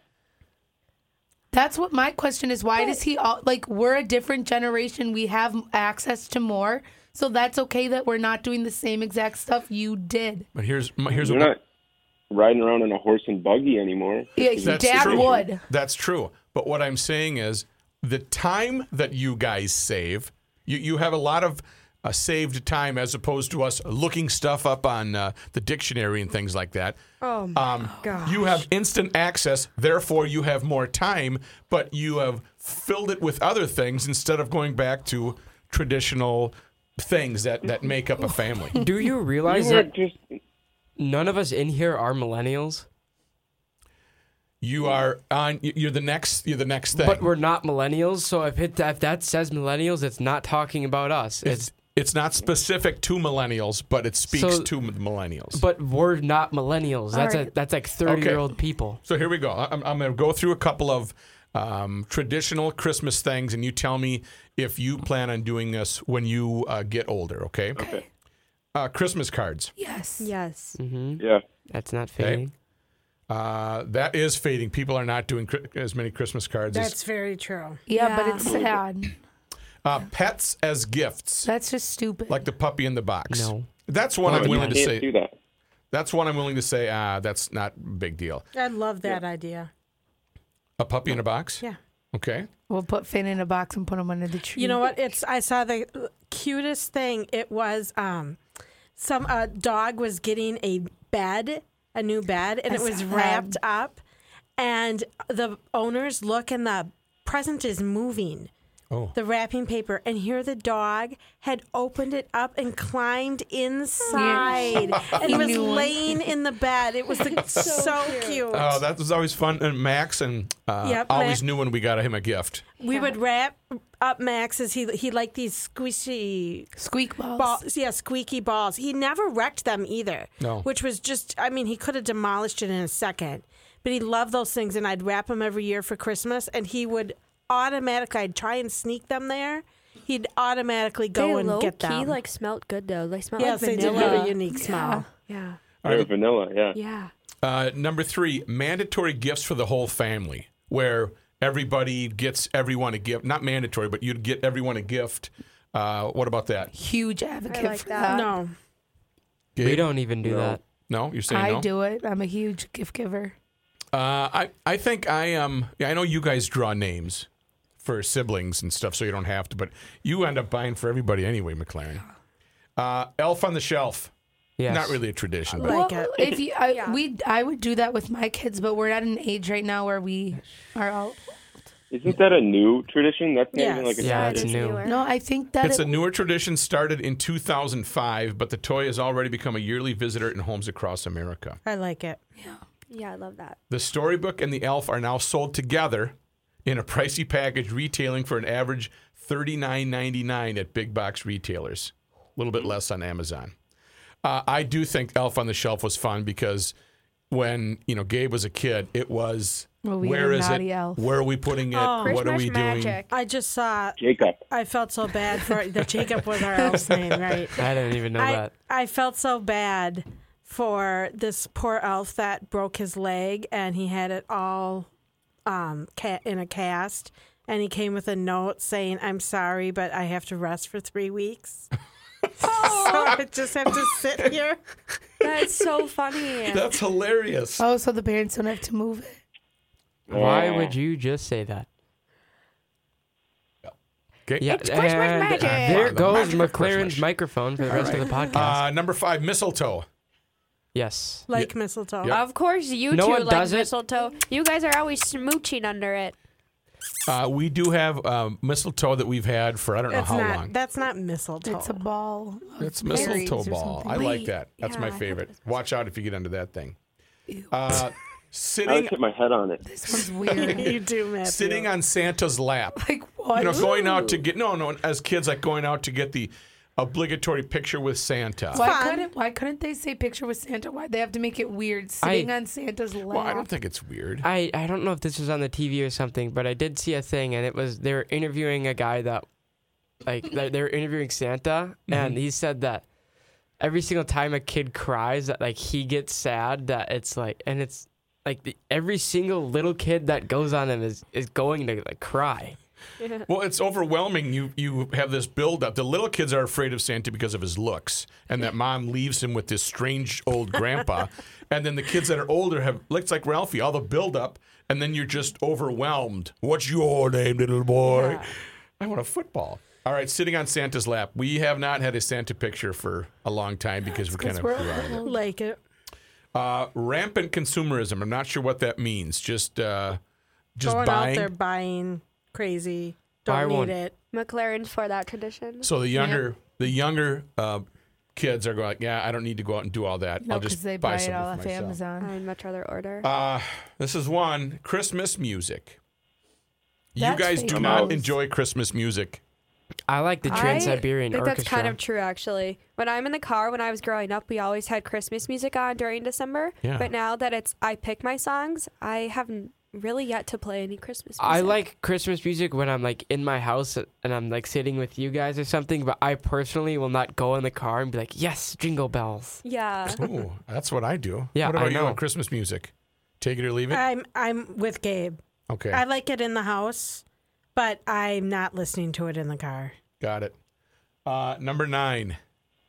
Speaker 6: That's what my question is. Why does he, all, like, we're a different generation. We have access to more. So that's okay that we're not doing the same exact stuff you did.
Speaker 1: but here's my, here's
Speaker 4: You're
Speaker 1: what
Speaker 4: not riding around on a horse and buggy anymore.
Speaker 6: Yeah,
Speaker 1: That's
Speaker 6: Dad
Speaker 1: true.
Speaker 6: would.
Speaker 1: That's true. But what I'm saying is the time that you guys save, you, you have a lot of uh, saved time as opposed to us looking stuff up on uh, the dictionary and things like that.
Speaker 3: Oh, my
Speaker 1: Um,
Speaker 3: gosh.
Speaker 1: you have instant access, therefore you have more time, but you have filled it with other things instead of going back to traditional things that, that make up a family.
Speaker 5: Do you
Speaker 4: You
Speaker 5: realize
Speaker 4: were
Speaker 5: that
Speaker 4: just
Speaker 5: none of us in here are millennials?
Speaker 1: You are on. You're the next. You're the next thing.
Speaker 5: But we're not millennials, so if it if that says millennials, it's not talking about us. It's
Speaker 1: It's it's not specific to millennials, but it speaks
Speaker 5: So-
Speaker 1: to millennials.
Speaker 5: but we're not millennials. That's
Speaker 6: right.
Speaker 5: a, that's like thirty year old people.
Speaker 1: So here we go. I'm, I'm going to go through a couple of um, traditional Christmas things, and you tell me if you plan on doing this when you uh, get older. Okay.
Speaker 4: okay.
Speaker 1: Uh, Christmas cards.
Speaker 6: Yes.
Speaker 3: Yes.
Speaker 5: hmm
Speaker 4: Yeah.
Speaker 5: That's not fading.
Speaker 1: Uh, that is fading. People are not doing cri- as many Christmas cards
Speaker 2: That's
Speaker 1: as
Speaker 2: very true.
Speaker 6: Yeah,
Speaker 3: Yeah.
Speaker 6: but it's sad.
Speaker 1: uh, pets as gifts,
Speaker 6: That's just stupid.
Speaker 1: like the puppy in the box.
Speaker 5: No.
Speaker 1: That's one
Speaker 4: No,
Speaker 1: I'm
Speaker 4: you
Speaker 1: willing to
Speaker 4: can't
Speaker 1: say.
Speaker 4: do that.
Speaker 1: That's one I'm willing to say. Ah, that's not a big deal.
Speaker 2: I love that idea.
Speaker 1: A puppy in a box.
Speaker 2: Yeah.
Speaker 1: Okay.
Speaker 6: We'll put Finn in a box and put him under the tree.
Speaker 2: You know what? It's I saw the cutest thing. It was um, some uh, dog was getting a bed, a new bed, and
Speaker 6: I
Speaker 2: it was
Speaker 6: saw that.
Speaker 2: wrapped up. And the owners look, and the present is moving.
Speaker 1: Oh.
Speaker 2: The wrapping paper, and here the dog had opened it up and climbed inside and was
Speaker 6: knew it.
Speaker 2: laying in the bed. It was like, so, cute.
Speaker 1: Oh, that was always fun. And Max and uh,
Speaker 2: Yep,
Speaker 1: always
Speaker 2: Ma-
Speaker 1: knew when we got him a gift.
Speaker 2: We would wrap up Max's. He he liked these squishy
Speaker 6: Squeak balls.
Speaker 2: balls. Yeah, squeaky balls. He never wrecked them either.
Speaker 1: No.
Speaker 2: Which was just, I mean, he could have demolished it in a second. But he loved those things, and I'd wrap them every year for Christmas, and he would automatically, I'd try and sneak them there. He'd automatically go
Speaker 3: They
Speaker 2: and
Speaker 3: low
Speaker 2: get
Speaker 3: key
Speaker 2: them.
Speaker 3: like smelt good though. They smell
Speaker 2: yes,
Speaker 3: like
Speaker 2: they did
Speaker 3: vanilla.
Speaker 2: have a unique smell.
Speaker 3: Yeah.
Speaker 4: They're vanilla, yeah.
Speaker 3: Yeah.
Speaker 1: Uh, number three, mandatory gifts for the whole family, where everybody gets everyone a gift. Not mandatory, but you'd get everyone a gift. Uh, what about that?
Speaker 6: Huge advocate
Speaker 3: like
Speaker 6: for
Speaker 3: that.
Speaker 6: that.
Speaker 2: No.
Speaker 5: We
Speaker 1: Gabe?
Speaker 5: don't even do
Speaker 4: No.
Speaker 5: that.
Speaker 1: No, you're saying
Speaker 6: I
Speaker 1: no?
Speaker 6: do it. I'm a huge gift giver.
Speaker 1: Uh, I I think I um yeah I know you guys draw names for siblings and stuff, so you don't have to, but you end up buying for everybody anyway, McLaren. Uh, Elf on the Shelf.
Speaker 5: Yes.
Speaker 1: Not really a tradition, but
Speaker 2: Like
Speaker 6: well,
Speaker 2: it.
Speaker 6: if you, I,
Speaker 3: Yeah.
Speaker 6: we, I would do that with my kids, but we're at an age right now where we are all.
Speaker 4: Isn't that a new tradition? That's not even
Speaker 2: Yes.
Speaker 4: like a
Speaker 5: Yeah,
Speaker 4: tradition.
Speaker 5: it's new.
Speaker 3: newer.
Speaker 6: No, I think that
Speaker 1: It's
Speaker 6: it,
Speaker 1: a newer tradition started in two thousand five, but the toy has already become a yearly visitor in homes across America.
Speaker 2: I like it.
Speaker 3: Yeah, I love that.
Speaker 1: The storybook and the elf are now sold together in a pricey package, retailing for an average thirty-nine ninety-nine at big box retailers. A little bit less on Amazon. Uh, I do think Elf on the Shelf was fun because when you know Gabe was a kid, it was
Speaker 6: Well, we
Speaker 1: where
Speaker 6: had a
Speaker 1: is
Speaker 6: naughty
Speaker 1: it?
Speaker 6: elf.
Speaker 1: Where are we putting it?
Speaker 2: Oh.
Speaker 1: What are
Speaker 3: Christmas
Speaker 1: we doing?
Speaker 3: magic.
Speaker 2: I just saw.
Speaker 4: Jacob.
Speaker 2: I felt so bad for that. Jacob was our elf's name, right?
Speaker 5: I didn't even know
Speaker 2: I,
Speaker 5: that.
Speaker 2: I felt so bad for this poor elf that broke his leg and he had it all um, ca- in a cast. And he came with a note saying, I'm sorry, but I have to rest for three weeks. So I just have to sit here.
Speaker 3: That's so funny.
Speaker 1: That's hilarious.
Speaker 6: Oh, so the parents don't have to move it.
Speaker 5: Why
Speaker 4: Yeah.
Speaker 5: would you just say that?
Speaker 1: Okay.
Speaker 5: Yeah,
Speaker 3: It's Christmas
Speaker 5: and
Speaker 3: magic.
Speaker 5: there
Speaker 1: The
Speaker 5: goes
Speaker 1: magic of
Speaker 5: McLaren's
Speaker 1: Christmas.
Speaker 5: microphone for the rest of the podcast.
Speaker 1: Uh, number five, mistletoe.
Speaker 5: Yes.
Speaker 2: Like mistletoe.
Speaker 1: Yep.
Speaker 3: Of course, you
Speaker 5: No
Speaker 3: two
Speaker 5: one
Speaker 3: like
Speaker 5: does it.
Speaker 3: mistletoe. You guys are always smooching under it.
Speaker 1: Uh, we do have um, mistletoe that we've had for I don't know
Speaker 2: It's
Speaker 1: how
Speaker 2: not,
Speaker 1: long.
Speaker 2: That's not mistletoe.
Speaker 6: It's a ball. of
Speaker 1: It's
Speaker 6: berries
Speaker 1: mistletoe
Speaker 6: or
Speaker 1: ball.
Speaker 6: something.
Speaker 1: I like
Speaker 3: Wait,
Speaker 1: that. That's
Speaker 3: yeah,
Speaker 1: my
Speaker 3: I thought
Speaker 1: favorite.
Speaker 3: it was-
Speaker 1: Watch out if you get under that thing.
Speaker 6: Ew.
Speaker 1: Uh,
Speaker 4: I would
Speaker 1: sitting
Speaker 4: hit my head on it.
Speaker 6: This one's weird.
Speaker 2: You do, Matthew.
Speaker 1: sitting on Santa's lap.
Speaker 6: Like what?
Speaker 1: You know, going out to get no, no. As kids, like going out to get the obligatory picture with Santa.
Speaker 6: Why
Speaker 2: fun.
Speaker 6: couldn't Why couldn't they say picture with Santa? Why'd they have to make it weird? Sitting on Santa's lap.
Speaker 1: Well, I don't think it's weird.
Speaker 5: I, I don't know if this was on the T V or something, but I did see a thing, and it was they were interviewing a guy that, like, they they were interviewing Santa, and he said that every single time a kid cries, that like he gets sad, that it's like, and it's like the, every single little kid that goes on him is is going to like cry.
Speaker 1: Well, it's overwhelming. You you have this buildup. The little kids are afraid of Santa because of his looks, and that mom leaves him with this strange old grandpa. And then the kids that are older have looks like Ralphie, all the buildup, and then you're just overwhelmed. What's your name, little boy?
Speaker 3: Yeah.
Speaker 1: I want a football. All right, sitting on Santa's lap. We have not had a Santa picture for a long time because we're kind of
Speaker 6: we're
Speaker 1: grew out of it.
Speaker 2: Like it.
Speaker 1: Uh, rampant consumerism. I'm not sure what that means. Just uh, just
Speaker 2: Going
Speaker 1: buying.
Speaker 2: out there buying crazy.
Speaker 5: Buy
Speaker 2: Don't need
Speaker 5: one.
Speaker 2: it.
Speaker 3: McLaren's for that tradition.
Speaker 1: So the younger the younger uh, kids are going like, yeah, I don't need to go out and do all that.
Speaker 6: No,
Speaker 1: I'll
Speaker 6: because
Speaker 1: just
Speaker 6: they
Speaker 1: buy,
Speaker 6: buy it
Speaker 1: something
Speaker 6: all
Speaker 1: for
Speaker 6: off
Speaker 1: myself.
Speaker 6: Amazon.
Speaker 3: I'd much rather order.
Speaker 1: Uh, this is one Christmas music. You
Speaker 6: That's
Speaker 1: guys do
Speaker 6: fake
Speaker 1: not
Speaker 4: news.
Speaker 1: enjoy Christmas music.
Speaker 5: I like the Trans-Siberian
Speaker 3: I think
Speaker 5: Orchestra.
Speaker 3: that's kind of true, actually. When I'm in the car, when I was growing up, we always had Christmas music on during December.
Speaker 1: Yeah.
Speaker 3: But now that it's I pick my songs, I haven't really yet to play any Christmas music.
Speaker 5: I like Christmas music when I'm like in my house and I'm like sitting with you guys or something, but I personally will not go in the car and be like, yes, jingle bells.
Speaker 3: Yeah.
Speaker 1: Ooh, that's what I do.
Speaker 5: Yeah,
Speaker 1: What about
Speaker 5: I
Speaker 1: you
Speaker 5: know.
Speaker 1: on Christmas music? Take it or leave it?
Speaker 2: I'm I'm with Gabe.
Speaker 1: Okay,
Speaker 2: I like it in the house, but I'm not listening to it in the car.
Speaker 1: got it. Uh, number nine.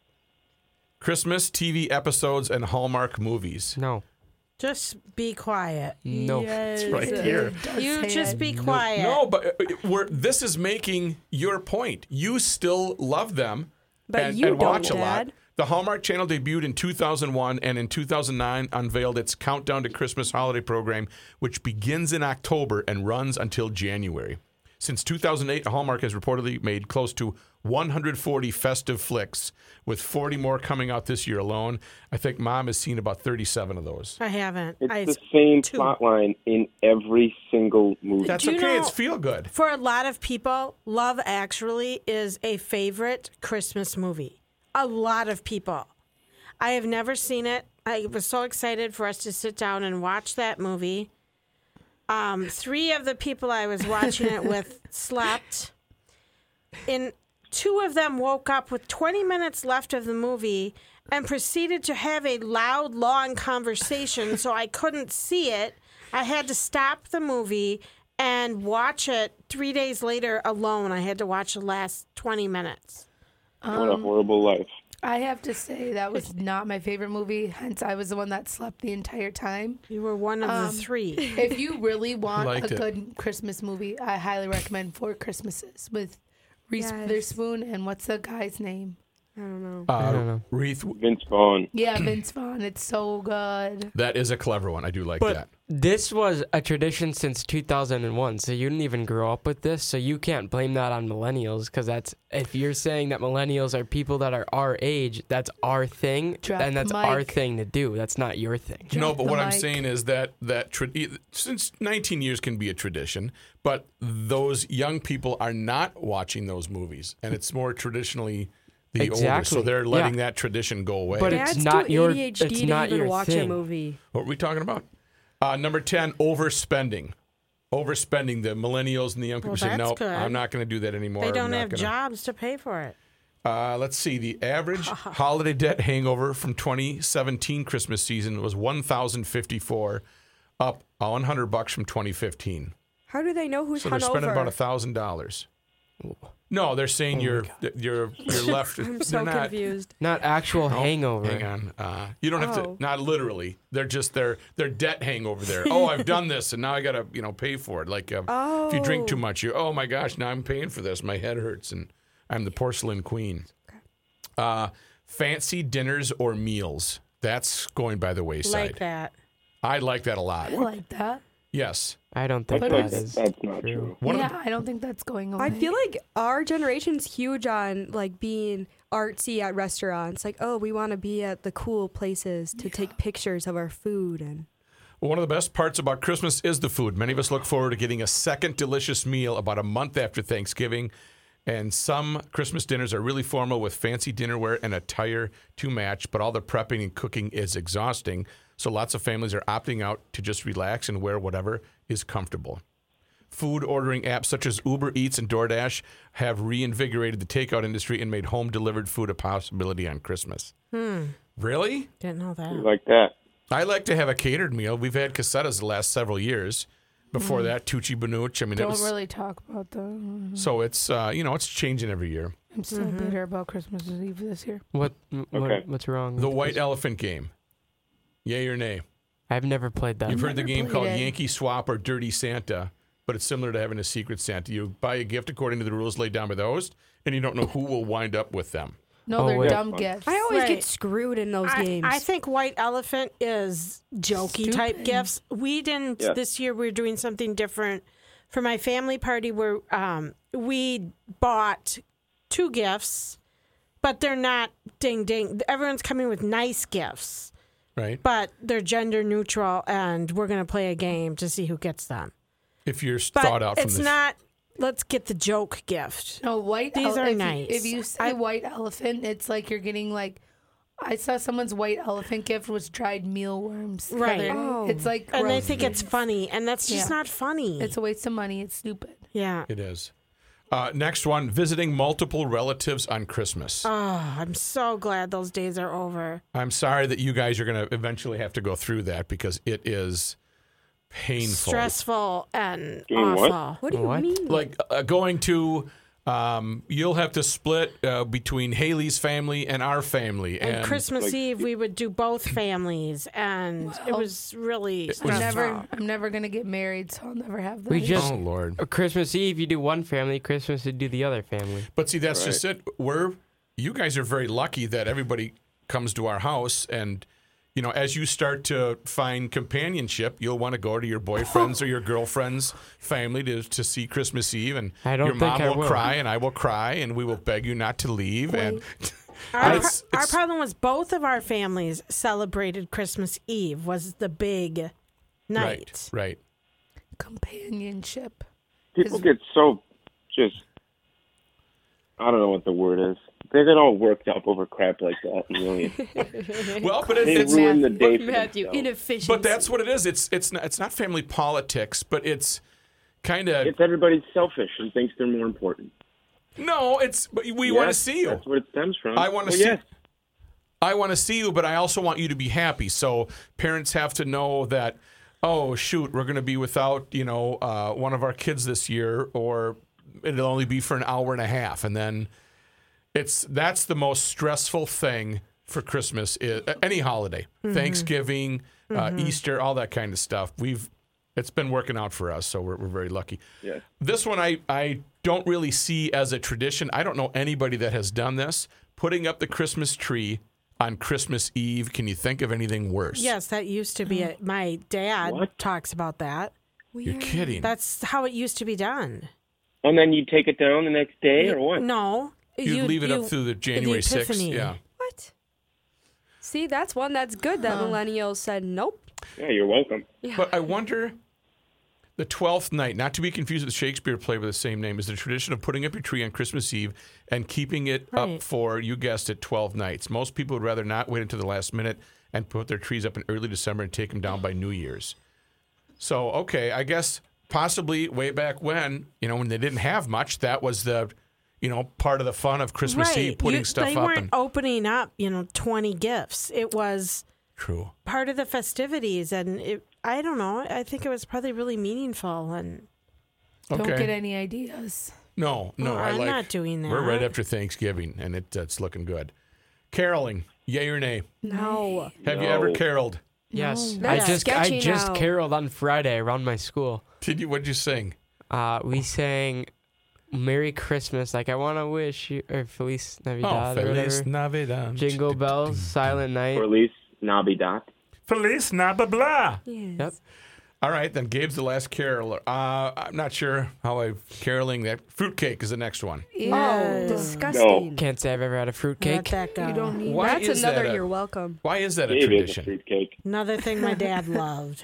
Speaker 1: Christmas T V episodes and Hallmark movies.
Speaker 5: No.
Speaker 2: Just be quiet.
Speaker 5: No.
Speaker 2: Yes.
Speaker 1: Right here.
Speaker 2: You
Speaker 6: say
Speaker 2: just
Speaker 6: it.
Speaker 2: be quiet.
Speaker 1: No, but uh, we're, this is making your point. You still love them,
Speaker 3: But
Speaker 1: and,
Speaker 3: you
Speaker 1: and watch
Speaker 3: don't,
Speaker 1: a lot.
Speaker 3: Dad.
Speaker 1: The Hallmark Channel debuted in two thousand one and in two thousand nine unveiled its Countdown to Christmas holiday program, which begins in October and runs until January. Since two thousand eight, Hallmark has reportedly made close to one hundred forty festive flicks, with forty more coming out this year alone. I think Mom has seen about thirty-seven of those.
Speaker 2: I haven't.
Speaker 4: It's
Speaker 2: I,
Speaker 4: the same
Speaker 2: two.
Speaker 4: plot line in every single movie.
Speaker 1: That's
Speaker 2: Do you
Speaker 1: okay.
Speaker 2: know-
Speaker 1: It's feel good.
Speaker 2: For a lot of people, Love Actually is a favorite Christmas movie. A lot of people. I have never seen it. I was so excited for us to sit down and watch that movie. Um, three of the people I was watching it with slept. In two of them woke up with twenty minutes left of the movie and proceeded to have a loud, long conversation, so I couldn't see it. I had to stop the movie and watch it three days later alone. I had to watch the last twenty minutes.
Speaker 4: What a horrible life.
Speaker 6: I have to say that was not my favorite movie. Hence, I was the one that slept the entire time.
Speaker 2: You were one of
Speaker 6: Um,
Speaker 2: the three.
Speaker 6: If you really want
Speaker 1: Liked
Speaker 6: a
Speaker 1: it.
Speaker 6: good Christmas movie, I highly recommend Four Christmases with Reese
Speaker 3: Yes.
Speaker 6: Witherspoon and what's the guy's name?
Speaker 3: I don't know.
Speaker 1: Uh,
Speaker 5: I don't know.
Speaker 1: Wreath,
Speaker 4: Vince Vaughn.
Speaker 6: Yeah, Vince Vaughn. It's so good.
Speaker 1: that is a clever one. I do like But that.
Speaker 5: This was a tradition since two thousand one, so you didn't even grow up with this, so you can't blame that on millennials, because that's, if you're saying that millennials are people that are our age, that's our thing,
Speaker 6: Drop
Speaker 5: and that's
Speaker 6: the
Speaker 5: our
Speaker 6: mic.
Speaker 5: thing to do. That's not your thing.
Speaker 1: No,
Speaker 6: Drop
Speaker 1: but
Speaker 6: the
Speaker 1: what I'm
Speaker 6: mic.
Speaker 1: saying is that that tra- since nineteen years can be a tradition, but those young people are not watching those movies, and it's more traditionally the older, so
Speaker 5: Exactly.
Speaker 1: they're letting
Speaker 5: Yeah.
Speaker 1: that tradition go away.
Speaker 5: But it's
Speaker 3: Dads
Speaker 5: not
Speaker 3: do
Speaker 5: your-
Speaker 3: A D H D
Speaker 5: it's
Speaker 3: to
Speaker 5: not
Speaker 3: even
Speaker 5: your
Speaker 3: watch
Speaker 5: thing.
Speaker 3: a movie.
Speaker 1: What were we talking about? Uh, number ten, overspending. Overspending. The millennials and the young people
Speaker 2: Well,
Speaker 1: say,
Speaker 2: that's
Speaker 1: nope,
Speaker 2: good.
Speaker 1: I'm not going to do that anymore.
Speaker 2: They
Speaker 1: I'm
Speaker 2: don't
Speaker 1: not
Speaker 2: have
Speaker 1: gonna.
Speaker 2: jobs to pay for it.
Speaker 1: Uh, let's see. The average holiday debt hangover from twenty seventeen Christmas season was one thousand fifty-four, up one hundred bucks from twenty fifteen.
Speaker 3: How do they know who's
Speaker 1: So they're
Speaker 3: hungover?
Speaker 1: spending about one thousand dollars. No, they're saying you're you're you're left.
Speaker 3: I'm
Speaker 1: they're
Speaker 3: so
Speaker 1: not.
Speaker 3: confused.
Speaker 5: Not actual hangover.
Speaker 1: Hang on. Uh, you don't have
Speaker 3: Oh.
Speaker 1: to. Not literally. They're just their their debt hangover there. Oh, I've done this, and now I got to you know pay for it. Like uh, if you drink too
Speaker 3: Oh.
Speaker 1: much, you oh my gosh, now I'm paying for this. My head hurts, and I'm the porcelain queen. Uh, fancy dinners or meals. That's going by the wayside.
Speaker 2: Like that.
Speaker 1: I like that a lot.
Speaker 6: I like that.
Speaker 1: Yes.
Speaker 5: I don't
Speaker 4: I
Speaker 5: think
Speaker 4: think
Speaker 5: that
Speaker 4: that's,
Speaker 5: is
Speaker 4: that's not
Speaker 5: true.
Speaker 4: true.
Speaker 1: One
Speaker 6: yeah,
Speaker 1: of the,
Speaker 6: I don't think that's going away.
Speaker 3: I feel like our generation's huge on like being artsy at restaurants. Like, oh, we want to be at the cool places to take pictures of our food and.
Speaker 1: One of the best parts about Christmas is the food. Many of us look forward to getting a second delicious meal about a month after Thanksgiving. And some Christmas dinners are really formal with fancy dinnerware and attire to match, but all the prepping and cooking is exhausting. So lots of families are opting out to just relax and wear whatever is comfortable. Food ordering apps such as Uber Eats and DoorDash have reinvigorated the takeout industry and made home-delivered food a possibility on Christmas.
Speaker 2: Hmm.
Speaker 1: Really?
Speaker 2: Didn't know that.
Speaker 4: Like that.
Speaker 1: I like to have a catered meal. We've had casetas the last several years. Before that, Tucci Banucci. I mean, it
Speaker 6: Don't
Speaker 1: was
Speaker 6: really talk about the.
Speaker 1: so it's uh, you know it's changing every year.
Speaker 6: I'm still bitter about Christmas Eve this year.
Speaker 5: What, m-
Speaker 4: Okay.
Speaker 5: what what's wrong?
Speaker 1: The
Speaker 5: with
Speaker 1: white
Speaker 5: this?
Speaker 1: elephant game. Yay or nay?
Speaker 5: I've never played that.
Speaker 1: You've heard the
Speaker 6: never
Speaker 1: game
Speaker 6: played
Speaker 1: called
Speaker 6: it.
Speaker 1: Yankee Swap or Dirty Santa, but it's similar to having a secret Santa. You buy a gift according to the rules laid down by the host, and you don't know who will wind up with them.
Speaker 6: No,
Speaker 5: Oh,
Speaker 6: they're
Speaker 5: wait.
Speaker 6: dumb gifts.
Speaker 3: I always
Speaker 2: Right.
Speaker 3: get screwed in those
Speaker 2: I,
Speaker 3: games.
Speaker 2: I think white elephant is jokey type
Speaker 6: Stupid.
Speaker 2: gifts. We didn't
Speaker 4: Yeah.
Speaker 2: this year. We're doing something different for my family party where um, we bought two gifts, but they're not ding ding. Everyone's coming with nice gifts,
Speaker 1: Right?
Speaker 2: but they're gender neutral, and we're gonna play a game to see who gets them.
Speaker 1: If you're
Speaker 2: But
Speaker 1: thought out from
Speaker 2: it's
Speaker 1: the
Speaker 2: not. Let's get the joke gift.
Speaker 6: No, white.
Speaker 2: These
Speaker 6: ele-
Speaker 2: are
Speaker 6: if
Speaker 2: nice.
Speaker 6: You, if you say white elephant, it's like you're getting like. I saw someone's white elephant gift was dried mealworms. the
Speaker 2: Right.
Speaker 6: other day.
Speaker 3: Oh.
Speaker 6: It's like.
Speaker 2: And they
Speaker 6: gross.
Speaker 2: think it's funny, and that's just
Speaker 6: Yeah.
Speaker 2: not funny.
Speaker 6: It's a waste of money. It's stupid.
Speaker 2: yeah.
Speaker 1: it is. Uh, next one: visiting multiple relatives on Christmas.
Speaker 2: Oh, I'm so glad those days are over.
Speaker 1: I'm sorry that you guys are going to eventually have to go through that because it is painful.
Speaker 2: Stressful and
Speaker 4: Doing what?
Speaker 2: awful.
Speaker 3: what do you
Speaker 5: What?
Speaker 3: mean?
Speaker 1: Like uh, going to, um, you'll have to split uh, between Haley's family and our family,
Speaker 2: And,
Speaker 1: and
Speaker 2: Christmas
Speaker 4: like-
Speaker 2: Eve, we would do both families, and it was really
Speaker 1: was-
Speaker 2: stressful.
Speaker 6: I'm never. I'm never gonna get married, so I'll never have that.
Speaker 5: We just
Speaker 1: oh Lord.
Speaker 5: uh, Christmas Eve you do one family, Christmas you do the other family.
Speaker 1: But see, that's
Speaker 4: Right.
Speaker 1: just it. We're you guys are very lucky that everybody comes to our house, and you know, as you start to find companionship, you'll want to go to your boyfriend's or your girlfriend's family to to see Christmas Eve, and
Speaker 5: I don't
Speaker 1: your
Speaker 5: think
Speaker 1: mom
Speaker 5: I
Speaker 1: will,
Speaker 5: will.
Speaker 1: cry, and I will cry, and we will beg you not to leave, and
Speaker 2: Our,
Speaker 1: It's-
Speaker 2: pro- our
Speaker 1: it's-
Speaker 2: problem was both of our families celebrated Christmas Eve was the big night.
Speaker 1: right, right.
Speaker 6: companionship.
Speaker 4: People get so just, I don't know what the word is. They get all worked up over crap like that. Really.
Speaker 1: Well, but
Speaker 4: They
Speaker 1: it's, it's
Speaker 4: ruin the day for
Speaker 3: Matthew,
Speaker 4: themselves.
Speaker 3: inefficient.
Speaker 1: but that's what it is. It's it's not it's not family politics, but it's kind of
Speaker 4: It's everybody's selfish and thinks they're more important.
Speaker 1: no. It's but we want to
Speaker 4: Yes,
Speaker 1: see you.
Speaker 4: That's what it stems from.
Speaker 1: I wanna
Speaker 4: Well,
Speaker 1: see-
Speaker 4: yes.
Speaker 1: I want to see you, but I also want you to be happy. So parents have to know that, oh, shoot, we're going to be without, you know, uh, one of our kids this year, or it'll only be for an hour and a half. And then it's that's the most stressful thing for Christmas, is, any holiday, Thanksgiving, uh, Easter, all that kind of stuff. We've It's been working out for us, so we're, we're very lucky.
Speaker 4: Yes.
Speaker 1: This one I, I don't really see as a tradition. I don't know anybody that has done this. Putting up the Christmas tree on Christmas Eve. Can you think of anything worse?
Speaker 2: Yes, that used to be it. My dad
Speaker 4: What?
Speaker 2: talks about that.
Speaker 1: You're kidding.
Speaker 2: That's how it used to be done.
Speaker 4: And then you take it down the next day, or what?
Speaker 2: No.
Speaker 1: You'd leave it up through the January sixth.
Speaker 2: Epiphany.
Speaker 1: Yeah.
Speaker 3: What? See, that's one that's good that millennials said nope.
Speaker 4: Yeah, you're welcome.
Speaker 1: But I wonder, the twelfth night, not to be confused with the Shakespeare play with the same name, is the tradition of putting up your tree on Christmas Eve and keeping it
Speaker 2: Right.
Speaker 1: up for, you guessed it, twelve nights. Most people would rather not wait until the last minute and put their trees up in early December and take them down by New Year's. So, okay, I guess possibly way back when, you know, when they didn't have much, that was the, you know, part of the fun of Christmas
Speaker 2: Right.
Speaker 1: Eve, putting
Speaker 2: You-
Speaker 1: stuff
Speaker 2: they
Speaker 1: up.
Speaker 2: weren't
Speaker 1: And
Speaker 2: opening up, you know, twenty gifts. It was
Speaker 1: True.
Speaker 2: part of the festivities, and it, I don't know. I think it was probably really meaningful. And
Speaker 6: Don't
Speaker 1: Okay.
Speaker 6: get any ideas.
Speaker 1: No, no,
Speaker 2: Well,
Speaker 1: I
Speaker 2: I'm
Speaker 1: like.
Speaker 2: not doing that.
Speaker 1: We're right after Thanksgiving, and it, it's looking good. Caroling, yay or nay?
Speaker 3: No.
Speaker 1: Have you ever
Speaker 4: No.
Speaker 1: caroled?
Speaker 5: Yes,
Speaker 3: No.
Speaker 5: I
Speaker 3: That's
Speaker 5: just I
Speaker 3: sketchy
Speaker 5: just
Speaker 3: now.
Speaker 5: caroled on Friday around my school.
Speaker 1: Did you? What'd you sing?
Speaker 5: Uh, we sang "Merry Christmas," like I want to wish you or Feliz
Speaker 1: Oh,
Speaker 5: Navidad or
Speaker 1: Feliz
Speaker 5: whatever.
Speaker 1: Navidad.
Speaker 5: Jingle bells, Silent Night.
Speaker 4: Or at least Navidad.
Speaker 1: Feliz Navidad.
Speaker 3: Yes.
Speaker 5: Yep.
Speaker 1: All right, then Gabe's the last caroler. Uh, I'm not sure how I caroling that. Fruitcake is the next one.
Speaker 3: Oh, disgusting.
Speaker 5: Can't say I've ever had a
Speaker 2: Let
Speaker 5: fruitcake.
Speaker 2: that go.
Speaker 6: You don't need
Speaker 1: Why
Speaker 3: That's
Speaker 1: is
Speaker 3: another
Speaker 1: that a-
Speaker 3: you're welcome.
Speaker 1: Why is that a
Speaker 4: Dave is a
Speaker 1: tradition?
Speaker 4: fruitcake.
Speaker 2: Another thing my dad loved.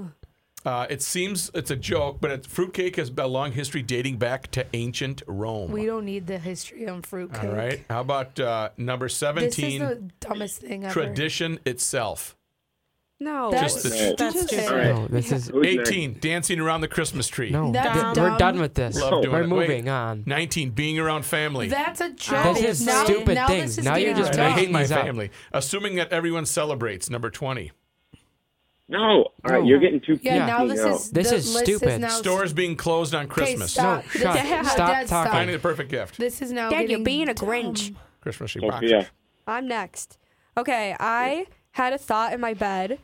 Speaker 1: Uh, it seems it's a joke, but it, fruitcake has a long history dating back to ancient Rome.
Speaker 6: We don't need the history on fruitcake.
Speaker 1: All right. How about uh, number
Speaker 6: This is
Speaker 1: seventeen?
Speaker 6: the dumbest thing ever.
Speaker 1: Tradition itself.
Speaker 3: No.
Speaker 1: Just the-
Speaker 4: No.
Speaker 2: That's
Speaker 3: Just
Speaker 2: stupid.
Speaker 3: say-
Speaker 4: All right.
Speaker 5: No, this is
Speaker 4: Who's next?
Speaker 1: eighteen. Dancing around the Christmas tree.
Speaker 5: no.
Speaker 6: That's
Speaker 5: th-
Speaker 6: dumb.
Speaker 5: We're done with this.
Speaker 1: Love doing
Speaker 5: We're
Speaker 1: it.
Speaker 5: moving
Speaker 1: Wait.
Speaker 5: on.
Speaker 1: nineteen. Being around family.
Speaker 6: That's a joke.
Speaker 5: This is
Speaker 6: now,
Speaker 5: stupid
Speaker 6: now
Speaker 5: thing.
Speaker 6: This is
Speaker 5: Now you're
Speaker 6: getting
Speaker 5: just
Speaker 1: I
Speaker 6: dumb.
Speaker 1: hate my
Speaker 5: these up.
Speaker 1: family. Assuming that everyone celebrates. Number twenty.
Speaker 4: No. All right,
Speaker 5: No.
Speaker 4: you're getting too
Speaker 6: Yeah,
Speaker 5: Yeah.
Speaker 6: now this
Speaker 4: No.
Speaker 6: is
Speaker 5: This
Speaker 6: the
Speaker 5: is
Speaker 6: list
Speaker 5: stupid.
Speaker 6: Is now
Speaker 1: Stores being closed on Christmas.
Speaker 6: stop.
Speaker 5: No,
Speaker 6: This-
Speaker 5: shut.
Speaker 3: Dad,
Speaker 5: Stop
Speaker 6: Dad, stop.
Speaker 5: talking.
Speaker 1: Finding the perfect gift.
Speaker 6: This is now
Speaker 3: Dad, you're
Speaker 6: getting
Speaker 3: being a
Speaker 6: dumb.
Speaker 3: Grinch.
Speaker 1: Christmas tree
Speaker 4: Oh,
Speaker 1: box.
Speaker 4: yeah.
Speaker 3: I'm next. Okay, I had a thought in my bed,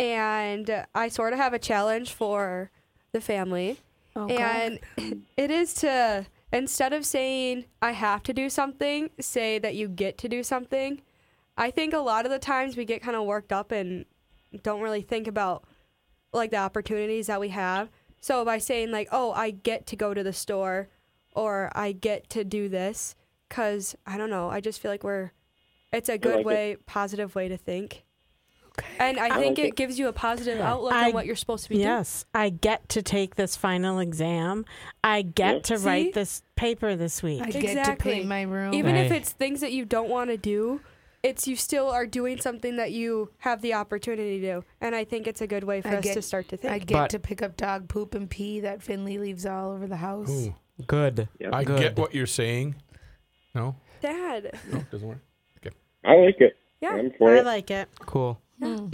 Speaker 3: and I sort of have a challenge for the family.
Speaker 6: Oh, God.
Speaker 3: and it is to, instead of saying I have to do something, say that you get to do something. I think a lot of the times we get kind of worked up and don't really think about like the opportunities that we have. So by saying like, oh, I get to go to the store or I get to do this, because I don't know, I just feel like we're, it's a good
Speaker 4: like it.
Speaker 3: way, positive way to think.
Speaker 6: Okay.
Speaker 3: And I,
Speaker 4: I
Speaker 3: think
Speaker 4: like
Speaker 3: it
Speaker 4: it.
Speaker 3: gives you a positive outlook
Speaker 2: I-
Speaker 3: on what you're supposed to be doing.
Speaker 2: Yes, I get to take this final exam. I get
Speaker 4: Yep.
Speaker 2: to
Speaker 3: See?
Speaker 2: write this paper this week.
Speaker 6: I get to
Speaker 3: Exactly.
Speaker 6: paint my room.
Speaker 3: Even if
Speaker 5: Hey.
Speaker 3: it's things that you don't want to do, it's you still are doing something that you have the opportunity to do. And I think it's a good way for
Speaker 6: I
Speaker 3: us
Speaker 6: get-
Speaker 3: to start to think.
Speaker 6: I get
Speaker 5: But-
Speaker 6: to pick up dog poop and pee that Finley leaves all over the house.
Speaker 1: Ooh,
Speaker 5: Good.
Speaker 4: Yeah.
Speaker 1: I
Speaker 5: Good.
Speaker 1: get what you're saying. No?
Speaker 3: Dad.
Speaker 1: No, doesn't work.
Speaker 4: I like it.
Speaker 3: Yeah.
Speaker 4: I'm for
Speaker 2: I
Speaker 4: it.
Speaker 2: like it.
Speaker 5: Cool.
Speaker 6: Mm.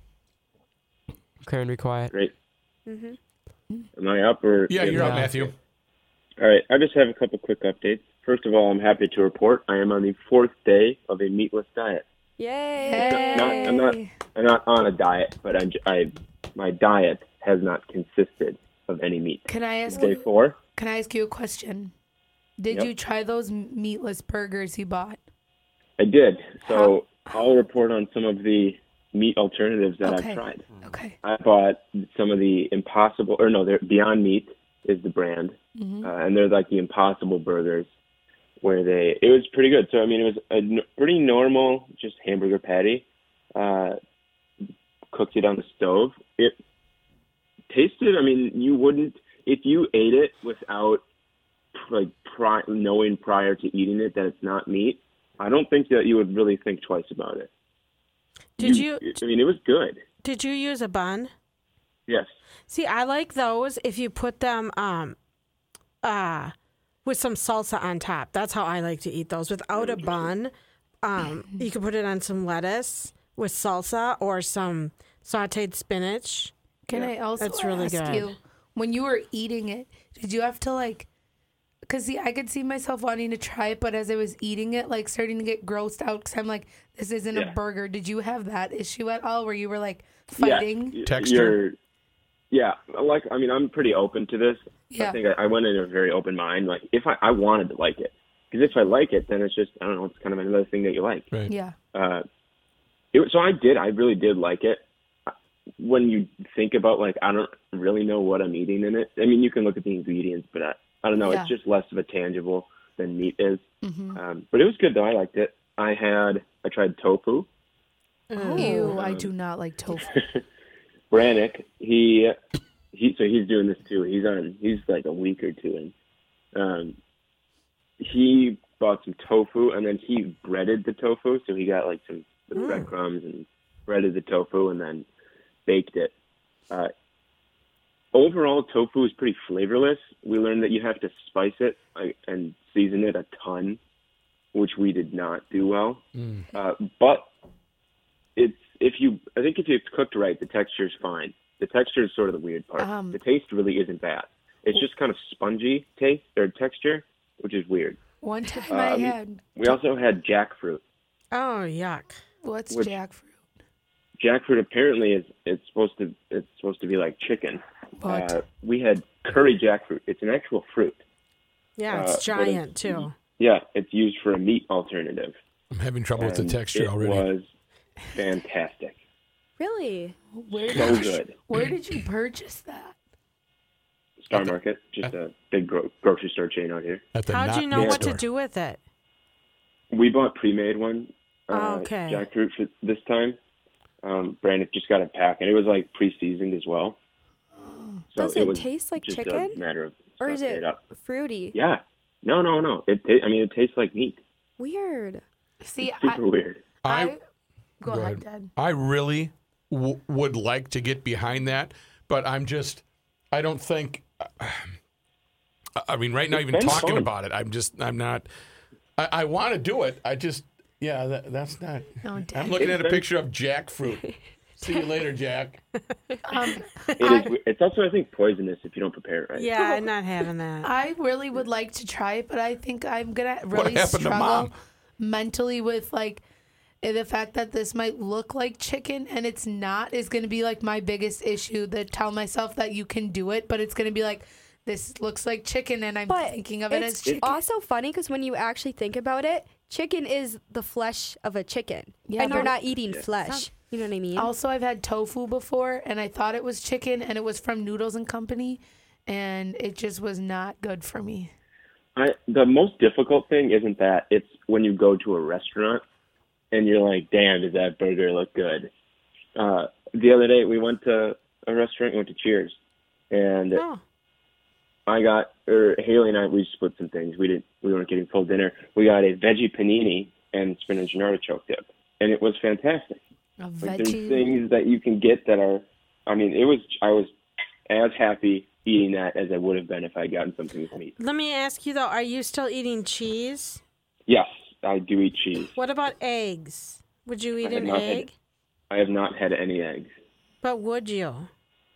Speaker 5: Karen, be quiet.
Speaker 4: Great.
Speaker 3: hmm
Speaker 4: Am I up or?
Speaker 1: Yeah, you're up,
Speaker 5: Yeah.
Speaker 1: Matthew.
Speaker 4: All right. I just have a couple quick updates. First of all, I'm happy to report I am on the fourth day of a meatless diet.
Speaker 3: Yay.
Speaker 4: Not, I'm not. I'm not on a diet, but I, I, my diet has not consisted of any meat.
Speaker 6: Can I ask
Speaker 4: Day
Speaker 6: you?
Speaker 4: four.
Speaker 6: Can I ask you a question? Did
Speaker 4: Yep.
Speaker 6: you try those meatless burgers you bought?
Speaker 4: I did. So I'll report on some of the meat alternatives that
Speaker 6: Okay.
Speaker 4: I've tried.
Speaker 6: Okay.
Speaker 4: I bought some of the Impossible, or no, they're Beyond Meat is the brand,
Speaker 6: Mhm.
Speaker 4: uh, and they're like the Impossible burgers, where they it was pretty good. So I mean, it was a n- pretty normal, just hamburger patty. Uh, cooked it on the stove. It tasted. I mean, you wouldn't if you ate it without like pri- knowing prior to eating it that it's not meat. I don't think that you would really think twice about it.
Speaker 2: Did you
Speaker 4: I mean, it was good.
Speaker 2: did you use a bun?
Speaker 4: Yes.
Speaker 2: See, I like those if you put them um uh with some salsa on top. That's how I like to eat those. Without a bun, um you can put it on some lettuce with salsa or some sautéed spinach.
Speaker 6: Can I also
Speaker 2: That's really
Speaker 6: ask
Speaker 2: good.
Speaker 6: you, when you were eating it, did you have to like, because see, I could see myself wanting to try it, but as I was eating it, like starting to get grossed out because I'm like, this isn't
Speaker 4: Yeah.
Speaker 6: a burger. Did you have that issue at all where you were like fighting?
Speaker 4: Yeah.
Speaker 1: Texture?
Speaker 4: You're- yeah, like I mean, I'm pretty open to this.
Speaker 6: Yeah.
Speaker 4: I think I, I went in a very open mind. Like, if I, I wanted to like it, because if I like it, then it's just I don't know. It's kind of another thing that you like.
Speaker 1: Right.
Speaker 6: Yeah.
Speaker 4: Uh, it, so I did. I really did like it. When you think about like, I don't really know what I'm eating in it. I mean, you can look at the ingredients, but I, I don't know.
Speaker 6: Yeah.
Speaker 4: It's just less of a tangible than meat is.
Speaker 6: Mm-hmm.
Speaker 4: Um, but it was good though. I liked it. I had I tried tofu.
Speaker 6: Ew, I
Speaker 4: Um,
Speaker 6: do not like tofu.
Speaker 4: Brannick, he he so he's doing this too. He's on he's like a week or two in. Um, he bought some tofu and then he breaded the tofu. So he got like some the breadcrumbs and breaded the tofu and then baked it. Uh, overall, tofu is pretty flavorless. We learned that you have to spice it like, and season it a ton, which we did not do well.
Speaker 1: Mm.
Speaker 4: Uh, but it's if you, I think if it's cooked right, the texture is fine. The texture is sort of the weird part.
Speaker 6: Um,
Speaker 4: the taste really isn't bad. It's just kind of spongy taste or texture, which is weird.
Speaker 6: One time I
Speaker 4: Um,
Speaker 6: had,
Speaker 4: We also had jackfruit.
Speaker 2: Oh, yuck.
Speaker 6: what's
Speaker 4: which-
Speaker 6: jackfruit?
Speaker 4: Jackfruit apparently is it's supposed to it's supposed to be like chicken.
Speaker 6: What?
Speaker 4: Uh, we had curry jackfruit. It's an actual fruit.
Speaker 2: Yeah,
Speaker 4: Uh,
Speaker 2: it's
Speaker 4: but
Speaker 2: giant
Speaker 4: it's-
Speaker 2: too.
Speaker 4: Yeah, it's used for a meat alternative.
Speaker 1: I'm having trouble with the
Speaker 4: And
Speaker 1: texture
Speaker 4: it
Speaker 1: already.
Speaker 4: was fantastic.
Speaker 3: Really?
Speaker 6: Where
Speaker 4: So
Speaker 6: did, you,
Speaker 4: good.
Speaker 6: where did you purchase that?
Speaker 4: Star Market, just a big gro- grocery store chain out here.
Speaker 1: At the
Speaker 2: How'd
Speaker 1: not
Speaker 2: you know
Speaker 1: meat
Speaker 2: what
Speaker 1: store.
Speaker 2: to do with it?
Speaker 4: We bought pre-made one. Uh,
Speaker 2: Oh, okay.
Speaker 4: Jackfruit for this time. Um, Brandon just got a pack, and it was like pre-seasoned as well. So
Speaker 3: Does it
Speaker 4: was
Speaker 3: taste like
Speaker 4: just
Speaker 3: chicken?
Speaker 4: A matter of
Speaker 3: Or is
Speaker 4: stuffing
Speaker 3: it
Speaker 4: up.
Speaker 3: fruity?
Speaker 4: Yeah. No, no, no. It. ta- I mean, it tastes like meat.
Speaker 3: Weird.
Speaker 6: See, I,
Speaker 4: Super weird.
Speaker 6: I,
Speaker 1: I-
Speaker 6: go,
Speaker 1: Go
Speaker 6: ahead,
Speaker 1: ahead.
Speaker 6: Dad.
Speaker 1: I really w- would like to get behind that, but I'm just, I don't think. I mean, right now,
Speaker 4: It's
Speaker 1: even
Speaker 4: been
Speaker 1: talking
Speaker 4: fun.
Speaker 1: about it, I'm just, I'm not. I, I want to do it. I just, yeah, that, that's not.
Speaker 6: No,
Speaker 1: I'm
Speaker 6: Dad.
Speaker 1: looking
Speaker 4: It's
Speaker 1: at a
Speaker 4: been-
Speaker 1: picture of jackfruit. See you later, Jack.
Speaker 6: Um,
Speaker 4: It is, it's also, I think, poisonous if you don't prepare it right.
Speaker 2: Yeah, I'm not having that.
Speaker 6: I really would like to try it, but I think I'm gonna really
Speaker 1: happened to
Speaker 6: struggle
Speaker 1: Mom?
Speaker 6: mentally with like eh, the fact that this might look like chicken and it's not is gonna be like my biggest issue. That tell myself that you can do it, but it's gonna be like this looks like chicken, and I'm
Speaker 3: But
Speaker 6: thinking of it as
Speaker 3: it's
Speaker 6: chicken.
Speaker 3: also funny because when you actually think about it, chicken is the flesh of a chicken.
Speaker 6: Yeah,
Speaker 3: and you're
Speaker 6: but-
Speaker 3: not eating flesh. You know what I mean?
Speaker 6: Also, I've had tofu before, and I thought it was chicken, and it was from Noodles and Company, and it just was not good for me.
Speaker 4: I, the most difficult thing isn't that. It's when you go to a restaurant and you're like, damn, does that burger look good? Uh, the other day, we went to a restaurant, went to Cheers, and
Speaker 2: Oh,
Speaker 4: I got, or Haley and I, we split some things. We didn't, we weren't getting full dinner. We got a veggie panini and spinach and artichoke dip, and it was fantastic.
Speaker 6: A
Speaker 4: Like there's
Speaker 6: veggie.
Speaker 4: things that you can get that are, I mean, it was, I was as happy eating that as I would have been if I had gotten something with meat.
Speaker 2: let me ask you though: are you still eating cheese?
Speaker 4: Yes, I do eat cheese.
Speaker 2: What about eggs? Would you eat
Speaker 4: I have
Speaker 2: an
Speaker 4: not had-
Speaker 2: egg?
Speaker 4: I have not had any eggs.
Speaker 2: But would you?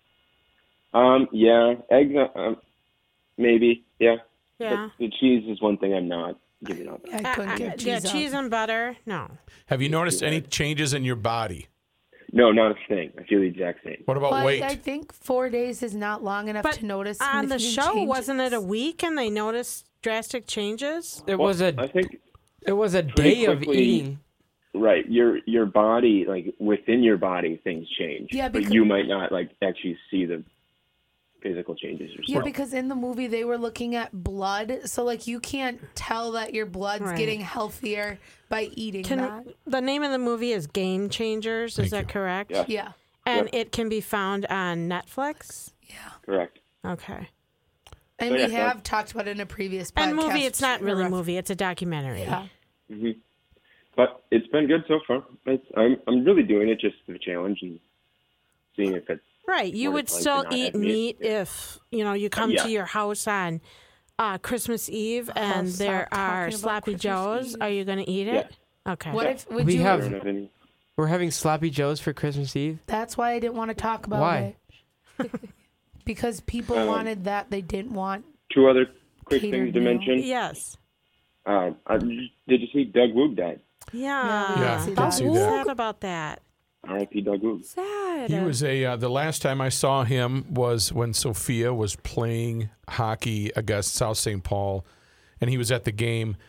Speaker 4: Um, yeah, eggs, uh, um, maybe, yeah.
Speaker 2: Yeah.
Speaker 4: But the cheese is one thing I'm not giving up.
Speaker 6: I couldn't
Speaker 2: Uh,
Speaker 6: give
Speaker 2: uh,
Speaker 6: cheese
Speaker 2: yeah,
Speaker 6: up.
Speaker 2: cheese and butter. No.
Speaker 1: Have you noticed any changes in your body?
Speaker 4: No, not a thing. I feel the exact same.
Speaker 1: What about
Speaker 6: But
Speaker 1: weight?
Speaker 6: I think four days is not long enough
Speaker 2: But
Speaker 6: to notice.
Speaker 2: on the
Speaker 6: significant
Speaker 2: show, wasn't it a
Speaker 6: changes.
Speaker 2: week and they noticed drastic changes?
Speaker 5: It
Speaker 4: Well,
Speaker 5: was a
Speaker 4: I think
Speaker 5: it was a
Speaker 4: pretty
Speaker 5: day of
Speaker 4: quickly-
Speaker 5: eating.
Speaker 4: right. Your your body, like within your body, things change.
Speaker 6: Yeah,
Speaker 4: but
Speaker 6: because-
Speaker 4: you might not like actually see the physical changes
Speaker 6: Yeah,
Speaker 4: yourself.
Speaker 6: because in the movie they were looking at blood, so like you can't tell that your blood's
Speaker 2: Right.
Speaker 6: getting healthier by eating
Speaker 2: Can
Speaker 6: that.
Speaker 2: the name of the movie is Game Changers? Is
Speaker 1: Thank
Speaker 2: that
Speaker 1: you.
Speaker 2: correct?
Speaker 4: Yeah.
Speaker 6: Yeah,
Speaker 2: And it can be found on Netflix.
Speaker 4: Correct.
Speaker 2: Okay.
Speaker 6: and
Speaker 4: So,
Speaker 6: we
Speaker 4: yeah, so-
Speaker 6: have talked about it in a previous podcast.
Speaker 2: And movie, it's not really a
Speaker 6: Ref-
Speaker 2: movie; it's a documentary.
Speaker 6: Yeah.
Speaker 4: hmm But it's been good so far. It's, I'm I'm really doing it just for the challenge and seeing if it's
Speaker 2: Right. You
Speaker 4: What
Speaker 2: would
Speaker 4: it's like to
Speaker 2: still
Speaker 4: not
Speaker 2: eat
Speaker 4: have meat.
Speaker 2: meat if you know you come
Speaker 4: yeah.
Speaker 2: to your house on uh, Christmas Eve and
Speaker 6: stop
Speaker 2: there
Speaker 6: talking
Speaker 2: are
Speaker 6: about
Speaker 2: Sloppy
Speaker 6: Christmas
Speaker 2: Joes.
Speaker 6: Eve.
Speaker 2: Are you going to eat it? Okay.
Speaker 6: What if would
Speaker 5: We
Speaker 6: you?
Speaker 4: I
Speaker 5: have-
Speaker 4: don't have any.
Speaker 5: We're having sloppy joes for Christmas Eve.
Speaker 6: That's why I didn't want to talk about
Speaker 5: Why?
Speaker 6: it. Because people
Speaker 4: Um,
Speaker 6: wanted that, they didn't want.
Speaker 4: Two other quick
Speaker 6: Catered
Speaker 4: things to
Speaker 6: meal.
Speaker 4: mention.
Speaker 2: Yes.
Speaker 4: Uh, I, did you see Doug Woog died?
Speaker 2: Yeah.
Speaker 1: Yeah,
Speaker 6: see
Speaker 1: did
Speaker 6: that.
Speaker 1: see
Speaker 2: I'm
Speaker 1: that.
Speaker 2: sad about that.
Speaker 4: R I P Doug Woog.
Speaker 3: Sad.
Speaker 1: He was a. Uh, the last time I saw him was when Sophia was playing hockey against South Saint Paul, and he was at the game.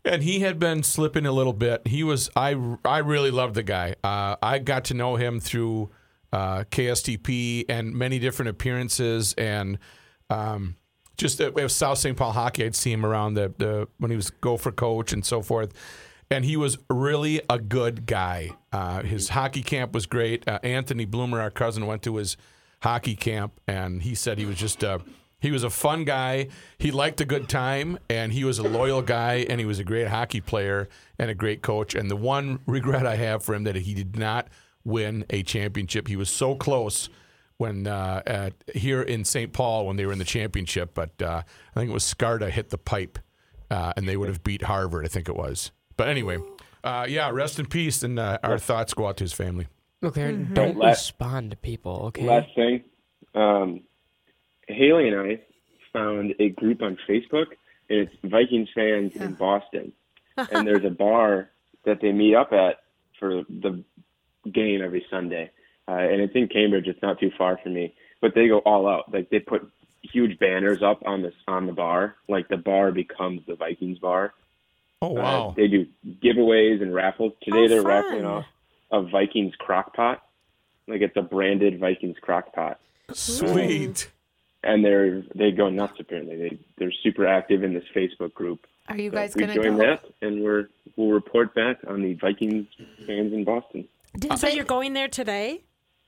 Speaker 1: And he had been slipping a little bit. He was I I really loved the guy. Uh, I got to know him through uh, K S T P and many different appearances, and um, just uh, with South Saint Paul hockey. I'd see him around the, the when he was Gopher coach and so forth. And he was really a good guy. Uh, his hockey camp was great. Uh, Anthony Bloomer, our cousin, went to his hockey camp, and he said he was just a he was a fun guy. He liked a good time, and he was a loyal guy, and he was a great hockey player and a great coach. And the one regret I have for him that he did not win a championship. He was so close when uh, at, here in Saint Paul when they were in the championship, but uh, I think it was Skarta hit the pipe, uh, and they would have beat Harvard, I think it was. But anyway, uh, yeah, rest in peace, and uh, our thoughts go out to his family.
Speaker 5: Okay,
Speaker 2: Mm-hmm.
Speaker 5: don't
Speaker 4: Last-
Speaker 5: respond to people, okay?
Speaker 4: Last thing, um, Haley and I found a group on Facebook, and it's Vikings fans in Boston. And there's a bar that they meet up at for the game every Sunday. Uh, and it's in Cambridge. It's not too far from me. But they go all out. Like, they put huge banners up on the, on the bar. Like, the bar becomes the Vikings bar.
Speaker 1: Oh,
Speaker 4: Uh,
Speaker 1: wow.
Speaker 4: they do giveaways and raffles. Today
Speaker 2: Oh,
Speaker 4: they're
Speaker 2: fun.
Speaker 4: raffling off a Vikings crock pot. Like, it's a branded Vikings crock pot.
Speaker 1: Sweet.
Speaker 4: And they're they go nuts apparently. They they're super active in this Facebook group.
Speaker 6: Are you
Speaker 4: So
Speaker 6: guys
Speaker 4: we
Speaker 6: gonna
Speaker 4: join
Speaker 6: go?
Speaker 4: that, and we're we'll report back on the Vikings fans in Boston.
Speaker 6: Didn't
Speaker 2: So
Speaker 6: they,
Speaker 2: you're going there today?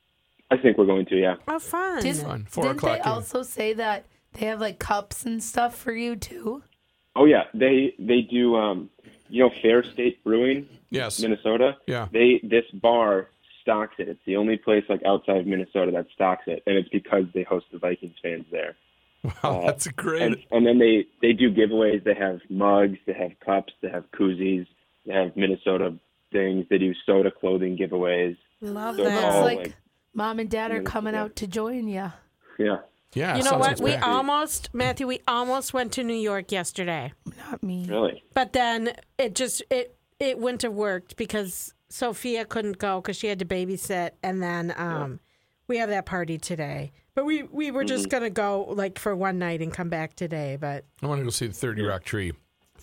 Speaker 4: I think we're going to, yeah.
Speaker 2: Oh, fun.
Speaker 6: did,
Speaker 1: Fun. Four
Speaker 6: didn't
Speaker 1: o'clock
Speaker 6: they
Speaker 1: game.
Speaker 6: also say that they have like cups and stuff for you too?
Speaker 4: Oh yeah, they they do. Um, you know, Fair State Brewing,
Speaker 1: Yes.
Speaker 4: Minnesota.
Speaker 1: Yeah.
Speaker 4: They this bar stocks it. It's the only place like outside of Minnesota that stocks it, and it's because they host the Vikings fans there.
Speaker 1: Wow, that's great.
Speaker 4: And, and then they, they do giveaways. They have mugs, they have cups, they have koozies, they have Minnesota things. They do soda clothing giveaways.
Speaker 2: Love
Speaker 4: So it's
Speaker 6: That's
Speaker 2: that.
Speaker 4: all
Speaker 6: like,
Speaker 4: like-
Speaker 6: mom and dad are
Speaker 4: Yeah.
Speaker 6: coming out to join you.
Speaker 4: Yeah.
Speaker 1: yeah,
Speaker 2: You know
Speaker 1: sounds
Speaker 2: what? We
Speaker 1: like-
Speaker 2: almost, Matthew, we almost went to New York yesterday.
Speaker 6: Not me.
Speaker 4: Really?
Speaker 2: But then it just, it, it wouldn't have worked because Sophia couldn't go because she had to babysit. And then um, we have that party today. But we, we were just going to go like for one night and come back today. But
Speaker 1: I want to go see the thirty Rock Tree.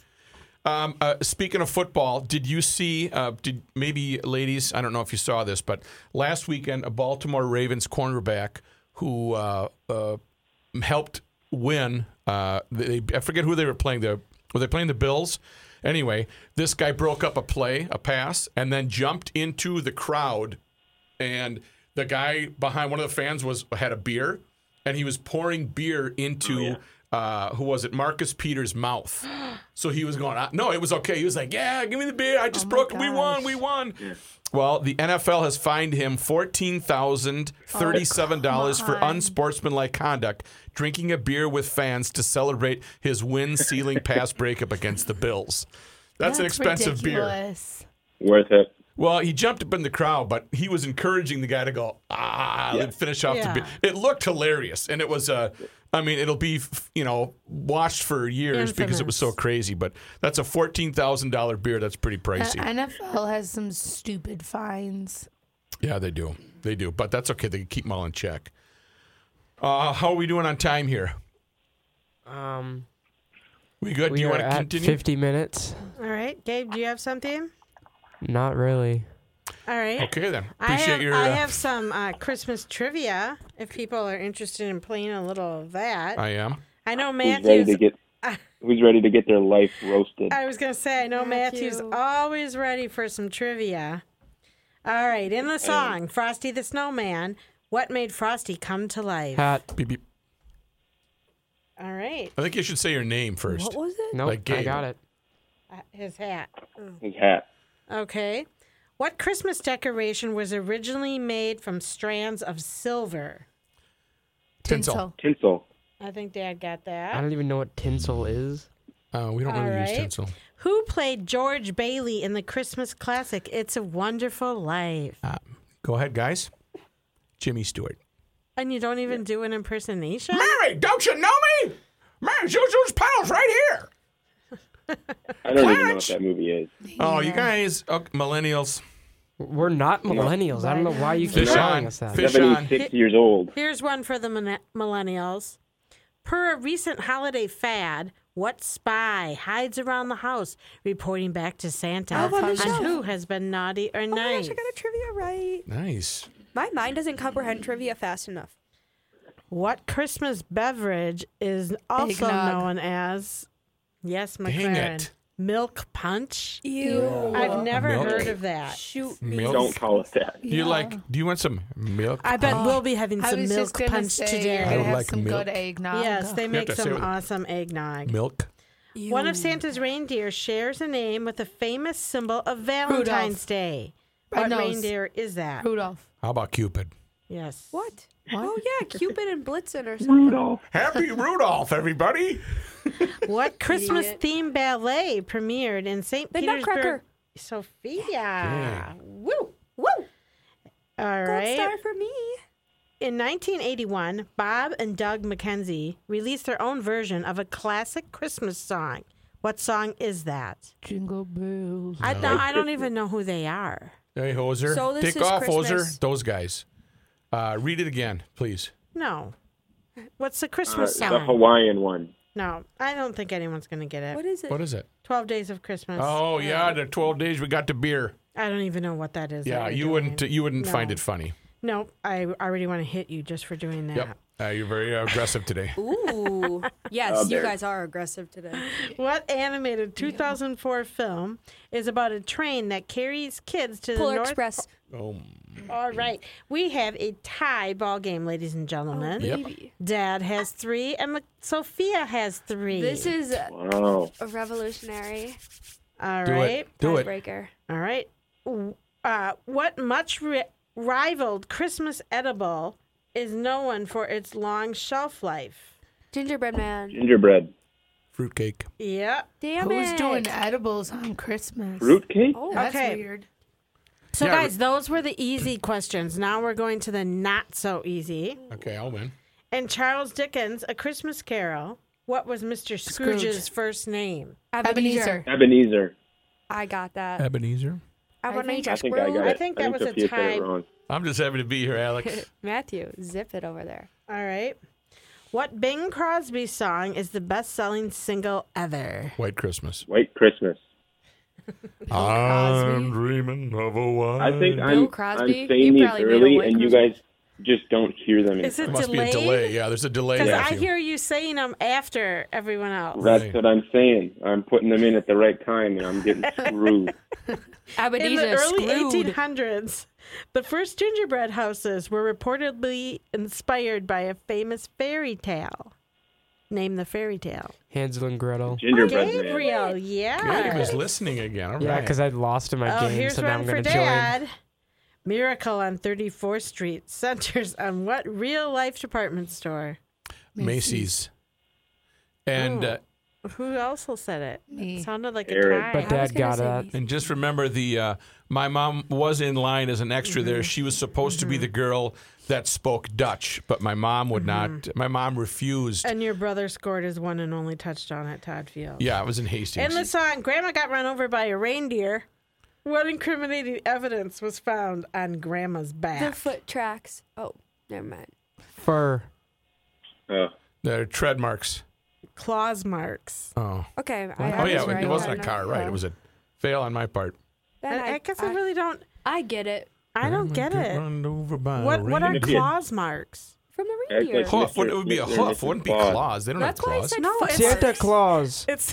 Speaker 1: Um, uh, speaking of football, did you see, uh, did maybe ladies, I don't know if you saw this, but last weekend, a Baltimore Ravens cornerback who uh, uh, helped win, uh, they, I forget who they were playing, the, were they playing the Bills? Anyway, this guy broke up a play, a pass, and then jumped into the crowd, and the guy behind one of the fans was had a beer, and he was pouring beer into, oh, yeah. uh, who was it, Marcus Peters' mouth. So he was going, no, it was okay. He was like, yeah, give me the beer. I just
Speaker 2: oh
Speaker 1: broke
Speaker 2: gosh.
Speaker 1: We won. We won. Yeah. Well, the N F L has fined him fourteen thousand thirty-seven dollars oh, for unsportsmanlike conduct, drinking a beer with fans to celebrate his win-sealing pass breakup against the Bills. That's, That's an expensive
Speaker 6: ridiculous.
Speaker 4: beer. Worth it.
Speaker 1: Well, he jumped up in the crowd, but he was encouraging the guy to go, ah, yeah. and finish off
Speaker 2: yeah.
Speaker 1: the beer. It looked hilarious, and it was, uh, I mean, it'll be, you know, watched for years Infamous. Because it was so crazy, but that's a fourteen thousand dollars beer. That's pretty pricey.
Speaker 6: The N F L has some stupid fines.
Speaker 1: Yeah, they do. They do, but that's okay. They can keep them all in check. Uh, how are we doing on time here?
Speaker 5: Um,
Speaker 1: we good?
Speaker 5: We
Speaker 1: do you
Speaker 5: are
Speaker 1: want to
Speaker 5: at
Speaker 1: continue?
Speaker 5: fifty minutes.
Speaker 2: All right. Gabe, do you have something?
Speaker 5: Not really.
Speaker 2: All right.
Speaker 1: Okay, then.
Speaker 2: I
Speaker 1: Appreciate
Speaker 2: have,
Speaker 1: your...
Speaker 2: I
Speaker 1: uh,
Speaker 2: have some uh, Christmas trivia if people are interested in playing a little of that.
Speaker 1: I am.
Speaker 2: I know
Speaker 4: Who's ready
Speaker 2: Matthew's...
Speaker 4: to get Who's ready to get their life roasted?
Speaker 2: I was going to say, I know
Speaker 3: Matthew.
Speaker 2: Matthew's always ready for some trivia. All right. In the song, Frosty the Snowman, what made Frosty come to life?
Speaker 5: Hat.
Speaker 1: Beep, beep.
Speaker 2: All right.
Speaker 1: I think you should say your name first.
Speaker 3: What was it?
Speaker 5: Nope,
Speaker 1: Like
Speaker 5: I
Speaker 1: Gabe.
Speaker 5: got it.
Speaker 2: Uh, his hat.
Speaker 4: His hat.
Speaker 2: Okay. What Christmas decoration was originally made from strands of silver?
Speaker 1: Tinsel.
Speaker 4: Tinsel.
Speaker 2: I think Dad got
Speaker 5: I
Speaker 2: that.
Speaker 5: don't even know what tinsel is.
Speaker 1: Uh, we don't
Speaker 2: All
Speaker 1: really use
Speaker 2: right.
Speaker 1: tinsel.
Speaker 2: Who played George Bailey in the Christmas classic It's a Wonderful Life?
Speaker 1: Uh, go ahead, guys. Jimmy Stewart.
Speaker 2: And you don't even do an impersonation?
Speaker 1: Mary, don't you know me? Mary, those pedals right here.
Speaker 4: I don't even know what
Speaker 1: Clarence.
Speaker 4: that movie is.
Speaker 1: Oh, you guys, oh, millennials.
Speaker 5: We're not millennials. I don't know why you keep
Speaker 1: Fish
Speaker 5: telling
Speaker 1: on.
Speaker 5: us that.
Speaker 1: Fish on.
Speaker 4: seventy-six years old.
Speaker 2: Here's one for the min- millennials. Per a recent holiday fad, What spy hides around the house, reporting back to Santa
Speaker 3: Oh, on the
Speaker 2: on
Speaker 3: show.
Speaker 2: who has been naughty or
Speaker 3: Oh my
Speaker 2: nice?
Speaker 3: gosh, I got a trivia right.
Speaker 1: Nice.
Speaker 3: My mind doesn't comprehend trivia fast enough.
Speaker 2: What Christmas beverage is also
Speaker 6: Eggnog.
Speaker 2: known as, yes,
Speaker 1: Dang
Speaker 2: McLaren,
Speaker 1: it.
Speaker 2: milk punch?
Speaker 3: Ew.
Speaker 2: I've never
Speaker 1: Milk?
Speaker 2: heard of that.
Speaker 3: Shoot me.
Speaker 1: Milk.
Speaker 4: Don't call it that.
Speaker 1: Do you like? Do you want some milk?
Speaker 2: I bet we'll be having
Speaker 6: I
Speaker 2: some
Speaker 6: was
Speaker 2: milk
Speaker 6: just gonna
Speaker 2: punch
Speaker 6: say,
Speaker 2: today.
Speaker 6: you're
Speaker 1: I
Speaker 6: gonna
Speaker 1: would
Speaker 6: have
Speaker 1: like
Speaker 6: some
Speaker 1: milk.
Speaker 6: good eggnog.
Speaker 2: Yes, they make
Speaker 1: to say
Speaker 2: some
Speaker 1: what-
Speaker 2: awesome eggnog.
Speaker 1: Milk.
Speaker 2: One of Santa's reindeer shares a name with a famous symbol of Valentine's Day.
Speaker 6: Red
Speaker 2: What
Speaker 6: nose.
Speaker 2: reindeer is that?
Speaker 6: Rudolph.
Speaker 1: How about Cupid?
Speaker 2: Yes.
Speaker 3: What?
Speaker 6: What?
Speaker 3: Oh yeah, Cupid and Blitzen or something.
Speaker 4: Rudolph.
Speaker 1: Happy Rudolph, everybody!
Speaker 2: What Christmas
Speaker 3: Idiot.
Speaker 2: themed ballet premiered in Saint
Speaker 3: The
Speaker 2: Petersburg?
Speaker 3: Nutcracker.
Speaker 2: Sophia. Woo!
Speaker 3: Woo!
Speaker 2: All
Speaker 3: Gold
Speaker 2: right.
Speaker 3: star for me.
Speaker 2: In nineteen eighty-one, Bob and Doug McKenzie released their own version of a classic Christmas song. What song is that?
Speaker 6: Jingle bells.
Speaker 2: I, don't, I don't even know who they are.
Speaker 1: Hey, Hoser.
Speaker 3: So this
Speaker 1: Take
Speaker 3: is
Speaker 1: off,
Speaker 3: Christmas.
Speaker 1: Hoser. Those guys. Uh, read it again, please.
Speaker 2: No. What's the
Speaker 4: Uh,
Speaker 2: Christmas
Speaker 4: the
Speaker 2: song?
Speaker 4: Hawaiian one.
Speaker 2: No, I don't think anyone's going to get it.
Speaker 3: What is it?
Speaker 1: What is it?
Speaker 2: twelve Days of Christmas.
Speaker 1: Oh, yeah, the twelve days we got the beer.
Speaker 2: I don't even know what that is. that
Speaker 1: Yeah,
Speaker 2: you're
Speaker 1: you
Speaker 2: doing.
Speaker 1: wouldn't you wouldn't
Speaker 2: No.
Speaker 1: find it funny.
Speaker 2: No, I already want to hit you just for doing that.
Speaker 1: Yep. Uh, you're very uh, aggressive today.
Speaker 3: Ooh. Yes,
Speaker 4: Oh,
Speaker 3: you
Speaker 4: there.
Speaker 3: guys are aggressive today.
Speaker 2: What animated two thousand four film is about a train that carries kids to
Speaker 3: Polar
Speaker 2: the North?
Speaker 3: Express.
Speaker 1: Oh,
Speaker 2: All right. We have a tie ball game, ladies and gentlemen.
Speaker 1: Yep.
Speaker 3: Baby.
Speaker 2: Dad has three and Mc- Sophia has three.
Speaker 3: This is
Speaker 4: Wow.
Speaker 3: a revolutionary
Speaker 2: All
Speaker 1: do
Speaker 2: right.
Speaker 1: it. Do it.
Speaker 3: tiebreaker.
Speaker 2: All right. Uh, what much ri- rivaled Christmas edible is known for its long shelf life?
Speaker 3: Gingerbread man.
Speaker 4: Gingerbread.
Speaker 1: Fruitcake.
Speaker 2: Yep.
Speaker 3: Damn
Speaker 6: Who's
Speaker 3: it.
Speaker 6: doing edibles on Christmas?
Speaker 4: Fruitcake?
Speaker 3: Oh,
Speaker 6: That's
Speaker 2: Okay.
Speaker 6: weird.
Speaker 2: So,
Speaker 1: Yeah,
Speaker 2: guys, those were the easy questions. Now we're going to the not so easy.
Speaker 1: Okay, I'll win.
Speaker 2: In Charles Dickens' A Christmas Carol, what was Mister Scrooge's
Speaker 6: Scrooge.
Speaker 2: first name?
Speaker 6: Ebenezer.
Speaker 4: Ebenezer.
Speaker 3: I got that.
Speaker 1: Ebenezer.
Speaker 3: Ebenezer
Speaker 4: I think I got
Speaker 2: I
Speaker 4: it.
Speaker 2: think that was a
Speaker 4: Sophia said it
Speaker 2: tie.
Speaker 4: wrong.
Speaker 1: I'm just happy to be here, Alex.
Speaker 3: Matthew, zip it over there.
Speaker 2: All right. What Bing Crosby song is the best-selling single ever?
Speaker 1: White Christmas.
Speaker 4: White Christmas.
Speaker 1: I'm dreaming of a white.
Speaker 4: I think
Speaker 3: Bill
Speaker 4: I'm,
Speaker 3: Crosby?
Speaker 4: I'm
Speaker 3: He
Speaker 4: saying these
Speaker 3: probably made a
Speaker 4: early,
Speaker 3: White
Speaker 4: and you
Speaker 3: Christmas.
Speaker 4: guys just don't hear them. In
Speaker 2: Is it
Speaker 4: time.
Speaker 1: must be a
Speaker 2: delayed?
Speaker 1: delay. Yeah, there's a delay.
Speaker 2: Because I
Speaker 1: Matthew.
Speaker 2: hear you saying them after everyone else.
Speaker 4: That's
Speaker 1: Right.
Speaker 4: what I'm saying. I'm putting them in at the right time, and I'm getting screwed.
Speaker 3: Ebenezer
Speaker 2: In the early
Speaker 3: screwed.
Speaker 2: eighteen hundreds, the first gingerbread houses were reportedly inspired by a famous fairy tale. Name the fairy tale.
Speaker 5: Hansel and Gretel.
Speaker 4: Gingerbread man.
Speaker 2: Gabriel, yeah.
Speaker 1: Gabe is listening again. All
Speaker 5: Yeah,
Speaker 1: right.
Speaker 5: because I lost in my
Speaker 2: Oh,
Speaker 5: game,
Speaker 2: here's
Speaker 5: so now
Speaker 2: one
Speaker 5: I'm
Speaker 2: for
Speaker 5: going to join.
Speaker 2: Dad. Miracle on thirty-fourth Street centers on what real-life department store?
Speaker 1: Macy's. And
Speaker 2: Oh.
Speaker 1: uh,
Speaker 2: Who else will said it?
Speaker 6: Me.
Speaker 2: It sounded like a
Speaker 4: Aaron.
Speaker 2: tie.
Speaker 5: But
Speaker 3: I was
Speaker 5: Dad
Speaker 3: gonna
Speaker 5: got
Speaker 3: say
Speaker 5: that.
Speaker 3: Macy's.
Speaker 1: and just remember the uh, my mom was in line as an extra there. She was supposed to be the girl that spoke Dutch, but my mom would not. My mom refused.
Speaker 2: And your brother scored his one and only touchdown at Todd Field.
Speaker 1: Yeah, it was in Hastings.
Speaker 2: In the song, Grandma got run over by a reindeer. What incriminating evidence was found on Grandma's
Speaker 3: The
Speaker 2: back?
Speaker 3: foot tracks. Oh, never mind.
Speaker 5: Fur.
Speaker 4: Uh,
Speaker 1: the tread marks.
Speaker 2: Claws marks.
Speaker 1: Oh,
Speaker 3: Okay. I,
Speaker 1: oh
Speaker 3: I
Speaker 1: yeah,
Speaker 3: was right.
Speaker 1: it wasn't a
Speaker 3: Then
Speaker 1: car, right? It was a fail on my part.
Speaker 3: Then
Speaker 2: I, I guess I, really don't.
Speaker 3: I get it.
Speaker 2: I don't get
Speaker 1: Grandma
Speaker 2: it.
Speaker 1: Run over by
Speaker 2: What
Speaker 1: a
Speaker 2: What are
Speaker 1: reindeer.
Speaker 2: claws marks?
Speaker 3: From the
Speaker 4: Act
Speaker 3: reindeer.
Speaker 4: like-
Speaker 1: Hoof? What, it would be a
Speaker 4: Mister
Speaker 1: hoof. It wouldn't be
Speaker 4: Claus.
Speaker 1: claws. They don't
Speaker 3: That's
Speaker 1: have
Speaker 3: why I
Speaker 1: claws.
Speaker 3: said
Speaker 2: No,
Speaker 3: foot
Speaker 2: it's
Speaker 5: Santa Claus.
Speaker 2: It's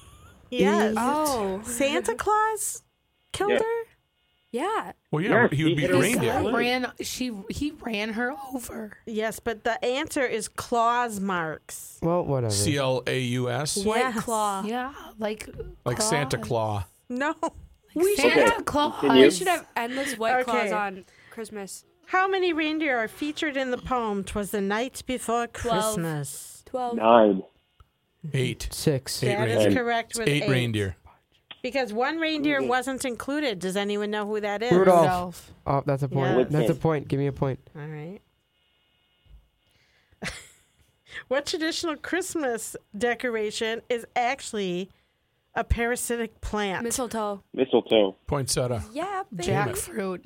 Speaker 2: yes.
Speaker 3: Oh.
Speaker 2: Santa Claus killed
Speaker 4: Yeah.
Speaker 2: her.
Speaker 3: Yeah.
Speaker 1: Well, yeah,
Speaker 4: Yes,
Speaker 1: he would
Speaker 4: he
Speaker 1: be
Speaker 4: hit
Speaker 1: the
Speaker 4: her
Speaker 6: This
Speaker 1: reindeer.
Speaker 6: guy
Speaker 4: Right.
Speaker 6: ran. She he ran her over.
Speaker 2: Yes, but the answer is claws marks.
Speaker 5: Well, whatever.
Speaker 1: C L A U S,
Speaker 3: White
Speaker 2: Yes.
Speaker 3: claw.
Speaker 6: Yeah, like
Speaker 1: like Santa Claus.
Speaker 2: No.
Speaker 3: We should
Speaker 6: Santa
Speaker 3: have.
Speaker 6: Claus.
Speaker 4: Continue.
Speaker 3: We should have endless white claws
Speaker 2: Okay.
Speaker 3: on Christmas.
Speaker 2: How many reindeer are featured in the poem "'Twas the Night Before
Speaker 3: Twelve.
Speaker 2: Christmas"?
Speaker 3: Twelve.
Speaker 4: nine.
Speaker 1: Eight.
Speaker 5: Six.
Speaker 1: Eight
Speaker 2: That is
Speaker 1: reindeer.
Speaker 2: correct with
Speaker 1: Eight
Speaker 2: eight.
Speaker 1: reindeer.
Speaker 2: Because one reindeer wasn't included. Does anyone know who that is?
Speaker 5: Rudolph.
Speaker 6: Rudolph.
Speaker 5: Oh, that's a point.
Speaker 2: Yeah.
Speaker 5: That's a point. Give me a point.
Speaker 2: All right. What traditional Christmas decoration is actually a parasitic plant?
Speaker 3: Mistletoe.
Speaker 4: Mistletoe.
Speaker 1: Poinsettia.
Speaker 3: Yeah, baby.
Speaker 6: Jackfruit.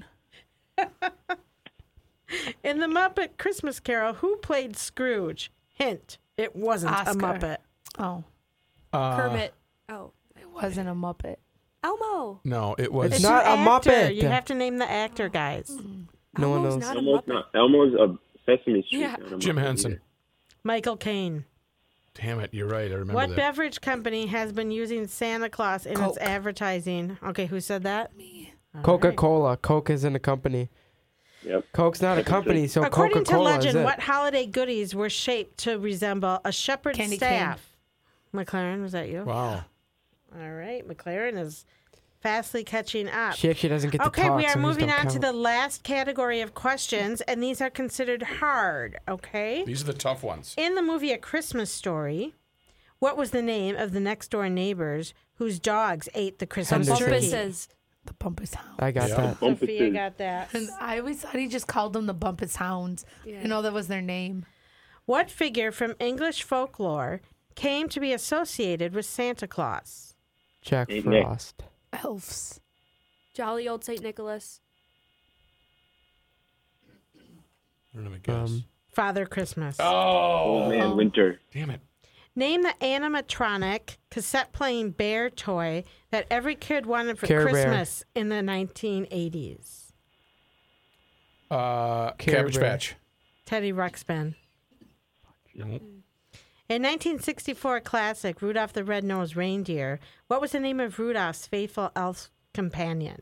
Speaker 2: In the Muppet Christmas Carol, who played Scrooge? Hint: it wasn't
Speaker 6: Oscar.
Speaker 2: a Muppet.
Speaker 6: Oh,
Speaker 1: Uh,
Speaker 3: Kermit. Oh,
Speaker 6: It wasn't a Muppet.
Speaker 3: Elmo.
Speaker 1: No, it was.
Speaker 5: It's
Speaker 2: It's
Speaker 5: not
Speaker 2: an
Speaker 5: a
Speaker 2: actor.
Speaker 5: Muppet.
Speaker 2: You have to name the actor, guys.
Speaker 5: No one
Speaker 3: Elmo's
Speaker 5: knows.
Speaker 3: not a
Speaker 4: Elmo's
Speaker 3: Muppet.
Speaker 4: not. Elmo's a Sesame Street.
Speaker 3: Yeah.
Speaker 4: not a
Speaker 1: Jim
Speaker 4: Muppet
Speaker 1: Henson.
Speaker 4: either.
Speaker 2: Michael Caine.
Speaker 1: Damn it, you're right. I remember
Speaker 2: What
Speaker 1: that.
Speaker 2: beverage company has been using Santa Claus in
Speaker 6: Coke.
Speaker 2: its advertising? Okay, who said that?
Speaker 6: Me.
Speaker 2: All
Speaker 5: Coca
Speaker 2: right.
Speaker 5: Cola. Coke isn't a company.
Speaker 4: Yep.
Speaker 5: Coke's not a
Speaker 4: That's what
Speaker 5: company, so
Speaker 2: According
Speaker 5: Coca Cola
Speaker 2: to
Speaker 5: is
Speaker 2: legend,
Speaker 5: it.
Speaker 2: what holiday goodies were shaped to resemble a shepherd's
Speaker 6: Candy
Speaker 2: staff? McLaren, was that you?
Speaker 1: Wow.
Speaker 2: All right, McLaren is fastly catching up.
Speaker 5: She actually doesn't get to
Speaker 2: Okay,
Speaker 5: talk.
Speaker 2: we are
Speaker 5: so these
Speaker 2: moving
Speaker 5: don't
Speaker 2: on to
Speaker 5: count.
Speaker 2: the last category of questions, and these are considered hard, okay?
Speaker 1: These are the tough ones.
Speaker 2: In the movie A Christmas Story, what was the name of the next door neighbors whose dogs ate the Christmas
Speaker 5: Henderson.
Speaker 2: turkey?
Speaker 3: Bumpuses.
Speaker 6: The Bumpus Hound.
Speaker 5: I got
Speaker 1: Yeah.
Speaker 5: that.
Speaker 2: Sophia
Speaker 4: Bumpuses.
Speaker 2: got that.
Speaker 6: And I always thought he just called them the Bumpus Hounds.
Speaker 3: Yeah.
Speaker 6: You know, that was their name.
Speaker 2: What figure from English folklore came to be associated with Santa Claus?
Speaker 5: Jack
Speaker 4: Saint Nick.
Speaker 5: Frost.
Speaker 6: Elves.
Speaker 3: Jolly old Saint Nicholas.
Speaker 1: I don't know, guess.
Speaker 5: Um,
Speaker 2: Father Christmas.
Speaker 1: oh,
Speaker 4: Old Man Winter.
Speaker 1: damn it.
Speaker 2: Name the animatronic cassette-playing bear toy that every kid wanted for
Speaker 5: Care Bear.
Speaker 2: Christmas in the nineteen eighties.
Speaker 1: Uh,
Speaker 5: Care
Speaker 1: Cabbage
Speaker 5: Bear.
Speaker 1: Patch.
Speaker 2: Teddy Ruxpin.
Speaker 1: Nope.
Speaker 2: In nineteen sixty-four classic Rudolph the Red-Nosed Reindeer, what was the name of Rudolph's faithful elf companion?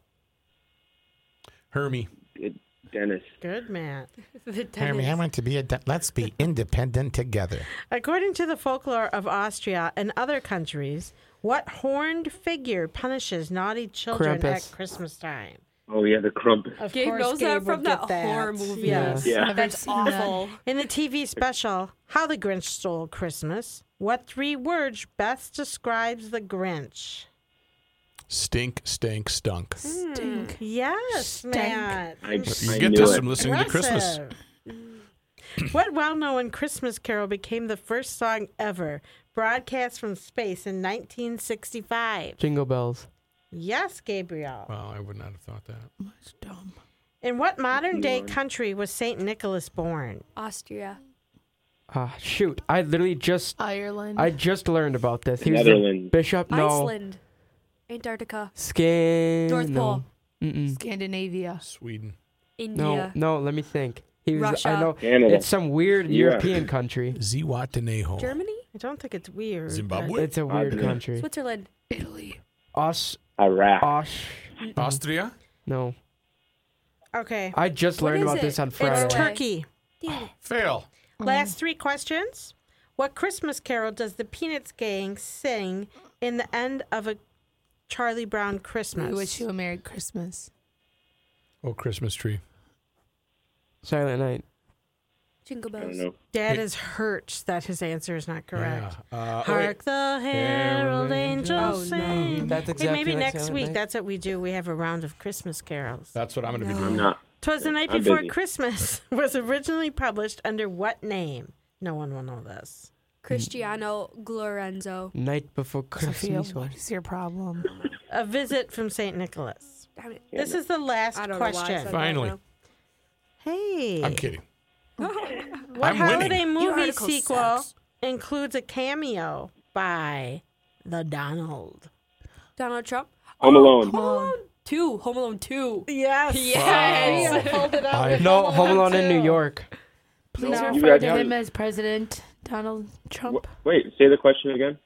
Speaker 1: Hermie.
Speaker 4: It- Dennis.
Speaker 2: Good, Matt.
Speaker 3: The
Speaker 7: Hermie, I
Speaker 3: Dennis.
Speaker 7: want to be a. De- let's be independent together.
Speaker 2: According to the folklore of Austria and other countries, what horned figure punishes naughty children
Speaker 5: Krampus.
Speaker 2: at Christmas time?
Speaker 4: Oh yeah, the Krampus.
Speaker 2: Of
Speaker 3: Gabe
Speaker 2: course,
Speaker 3: knows
Speaker 2: Gabe
Speaker 3: that
Speaker 2: would
Speaker 3: from
Speaker 2: get
Speaker 3: that horror movie.
Speaker 2: Yes.
Speaker 4: Yeah.
Speaker 6: Never
Speaker 3: That's
Speaker 6: seen that.
Speaker 3: awful.
Speaker 2: In the T V special, How the Grinch Stole Christmas, what three words best describes the Grinch?
Speaker 1: Stink, stank, stunk.
Speaker 6: Stink.
Speaker 2: Yes,
Speaker 6: Stank.
Speaker 2: Matt.
Speaker 4: I,
Speaker 1: You
Speaker 4: I
Speaker 1: get
Speaker 4: knew
Speaker 1: this
Speaker 4: it.
Speaker 1: from listening to Christmas.
Speaker 2: Impressive. What well-known Christmas carol became the first song ever broadcast from space in nineteen sixty-five?
Speaker 5: Jingle Bells.
Speaker 2: Yes, Gabriel.
Speaker 1: Well, I would not have thought that.
Speaker 6: That's dumb.
Speaker 2: In what modern-day
Speaker 4: Elon.
Speaker 2: country was Saint Nicholas born?
Speaker 3: Austria.
Speaker 5: Ah, shoot! I literally just
Speaker 6: Ireland.
Speaker 5: I just learned about this.
Speaker 4: The
Speaker 5: He was the
Speaker 4: Netherlands.
Speaker 5: bishop. No.
Speaker 3: Iceland. Antarctica.
Speaker 5: Skin.
Speaker 3: North
Speaker 5: no.
Speaker 3: Pole.
Speaker 5: Mm-mm.
Speaker 6: Scandinavia.
Speaker 1: Sweden.
Speaker 5: No,
Speaker 3: India.
Speaker 5: no. Let me think. He was.
Speaker 3: Russia.
Speaker 5: I know.
Speaker 4: Canada.
Speaker 5: It's some weird
Speaker 4: Yeah.
Speaker 5: European country.
Speaker 1: Zihuatanejo.
Speaker 3: Germany.
Speaker 2: I don't think it's weird. but-
Speaker 1: Zimbabwe?
Speaker 5: It's a weird
Speaker 4: Oddly.
Speaker 5: country.
Speaker 3: Switzerland.
Speaker 6: Italy.
Speaker 5: Os.
Speaker 4: Iraq.
Speaker 5: Osh.
Speaker 1: Austria?
Speaker 5: No.
Speaker 2: Okay.
Speaker 5: I just
Speaker 3: What
Speaker 5: learned
Speaker 3: is
Speaker 5: about
Speaker 3: it?
Speaker 5: this on
Speaker 3: It's
Speaker 5: Friday.
Speaker 2: It's
Speaker 3: Norway.
Speaker 2: Turkey.
Speaker 3: Damn it.
Speaker 1: Fail.
Speaker 2: Last three questions. What Christmas carol does the Peanuts gang sing in the end of a Charlie Brown Christmas?
Speaker 6: We wish you a Merry Christmas.
Speaker 1: Oh, Christmas tree.
Speaker 5: Silent Night.
Speaker 3: Jingle
Speaker 4: I don't
Speaker 3: bells.
Speaker 4: know.
Speaker 2: Dad is hurt that his answer is not correct.
Speaker 1: Yeah. Uh, wait.
Speaker 2: Hark the herald angels
Speaker 3: Oh, no.
Speaker 2: sing.
Speaker 5: That's
Speaker 2: Hey,
Speaker 5: exactly
Speaker 2: maybe
Speaker 5: like
Speaker 2: next
Speaker 5: Silent
Speaker 2: week.
Speaker 5: Night.
Speaker 2: That's what we do. We have a round of Christmas carols.
Speaker 1: That's what I'm going to be
Speaker 3: No.
Speaker 1: doing.
Speaker 4: I'm not.
Speaker 2: Twas the Night
Speaker 4: I'm
Speaker 2: Before
Speaker 4: busy.
Speaker 2: Christmas was originally published under what name? No one will know this.
Speaker 3: Cristiano Glorenzo.
Speaker 5: Night before
Speaker 6: Sophia,
Speaker 5: Christmas.
Speaker 6: what is your problem?
Speaker 2: A visit from Saint Nicholas.
Speaker 3: Damn it.
Speaker 2: This is the last
Speaker 3: I don't know why I
Speaker 2: question.
Speaker 3: said
Speaker 1: Finally.
Speaker 3: that
Speaker 2: Hey.
Speaker 1: I'm kidding.
Speaker 2: What
Speaker 1: I'm winning.
Speaker 2: holiday
Speaker 3: Your
Speaker 2: movie
Speaker 3: article
Speaker 2: sequel
Speaker 3: sucks.
Speaker 2: includes a cameo by the Donald?
Speaker 3: now. Donald Trump.
Speaker 4: Home Alone.
Speaker 3: Home Alone two. Home Alone two.
Speaker 2: Yes.
Speaker 3: Yes.
Speaker 2: Wow. Hold it up
Speaker 1: I-
Speaker 2: with
Speaker 5: No, Home Alone in
Speaker 2: two.
Speaker 5: New York.
Speaker 6: Please
Speaker 2: No.
Speaker 4: You
Speaker 6: refer
Speaker 4: guys
Speaker 6: to
Speaker 4: have-
Speaker 6: him as President Donald Trump.
Speaker 4: Wh- Wait, say the question again.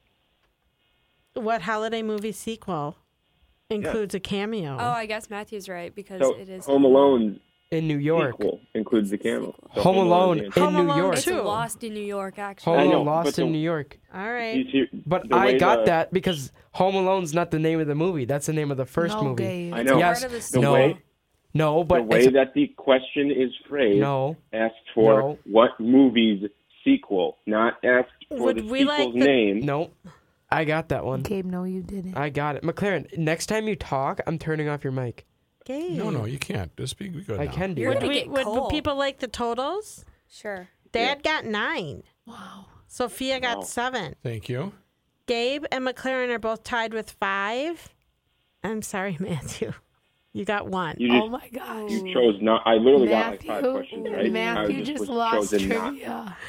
Speaker 2: What holiday movie sequel includes a cameo?
Speaker 3: Oh, I guess Matthew's right because
Speaker 4: So
Speaker 3: it is
Speaker 4: Home Alone
Speaker 5: In New York.
Speaker 4: sequel includes the camel. So
Speaker 5: Home Alone
Speaker 4: is-
Speaker 5: in
Speaker 2: Home
Speaker 5: New
Speaker 2: Alone
Speaker 5: York.
Speaker 3: It's
Speaker 2: two.
Speaker 3: Lost in New York,
Speaker 5: Home
Speaker 3: actually.
Speaker 4: I know,
Speaker 5: Alone Lost
Speaker 4: but
Speaker 5: in
Speaker 4: the-
Speaker 5: New York.
Speaker 2: All right.
Speaker 4: You see-
Speaker 5: But
Speaker 4: the
Speaker 5: I
Speaker 4: way
Speaker 5: got
Speaker 4: the-
Speaker 5: that because Home Alone's not the name of the movie. That's the name of the first
Speaker 6: no,
Speaker 5: movie.
Speaker 6: Gabe.
Speaker 4: I
Speaker 3: It's
Speaker 4: know.
Speaker 5: Yes.
Speaker 3: part of the
Speaker 4: The
Speaker 3: sequel.
Speaker 4: way
Speaker 5: No,
Speaker 4: the
Speaker 5: but
Speaker 4: way
Speaker 5: it's-
Speaker 4: that the question is phrased
Speaker 5: no.
Speaker 4: asked for
Speaker 5: No.
Speaker 4: what movie's sequel, not asked for
Speaker 2: Would
Speaker 4: the
Speaker 2: we
Speaker 4: sequel's
Speaker 2: like the-
Speaker 4: name.
Speaker 5: No. I got that one.
Speaker 6: Gabe, no, you didn't.
Speaker 5: I got it. McLaren, next time you talk, I'm turning off your mic.
Speaker 2: Okay.
Speaker 1: No, no, you can't. Just be good
Speaker 5: I
Speaker 1: now.
Speaker 5: can do
Speaker 3: You're
Speaker 5: that.
Speaker 2: Would,
Speaker 3: gonna
Speaker 2: we,
Speaker 3: get
Speaker 2: would, would
Speaker 3: coal.
Speaker 2: people like the totals?
Speaker 3: Sure.
Speaker 2: Dad got nine.
Speaker 6: Wow.
Speaker 2: Sophia got
Speaker 4: Wow.
Speaker 2: seven.
Speaker 1: Thank you.
Speaker 2: Gabe and McLaren are both tied with five. I'm sorry, Matthew. You got one.
Speaker 4: You just
Speaker 6: Oh my gosh.
Speaker 4: you chose not. I literally got like
Speaker 6: Matthew,
Speaker 4: five questions, right? I
Speaker 6: Matthew
Speaker 4: was
Speaker 6: just
Speaker 4: was
Speaker 6: lost
Speaker 4: chosen not.
Speaker 6: trivia.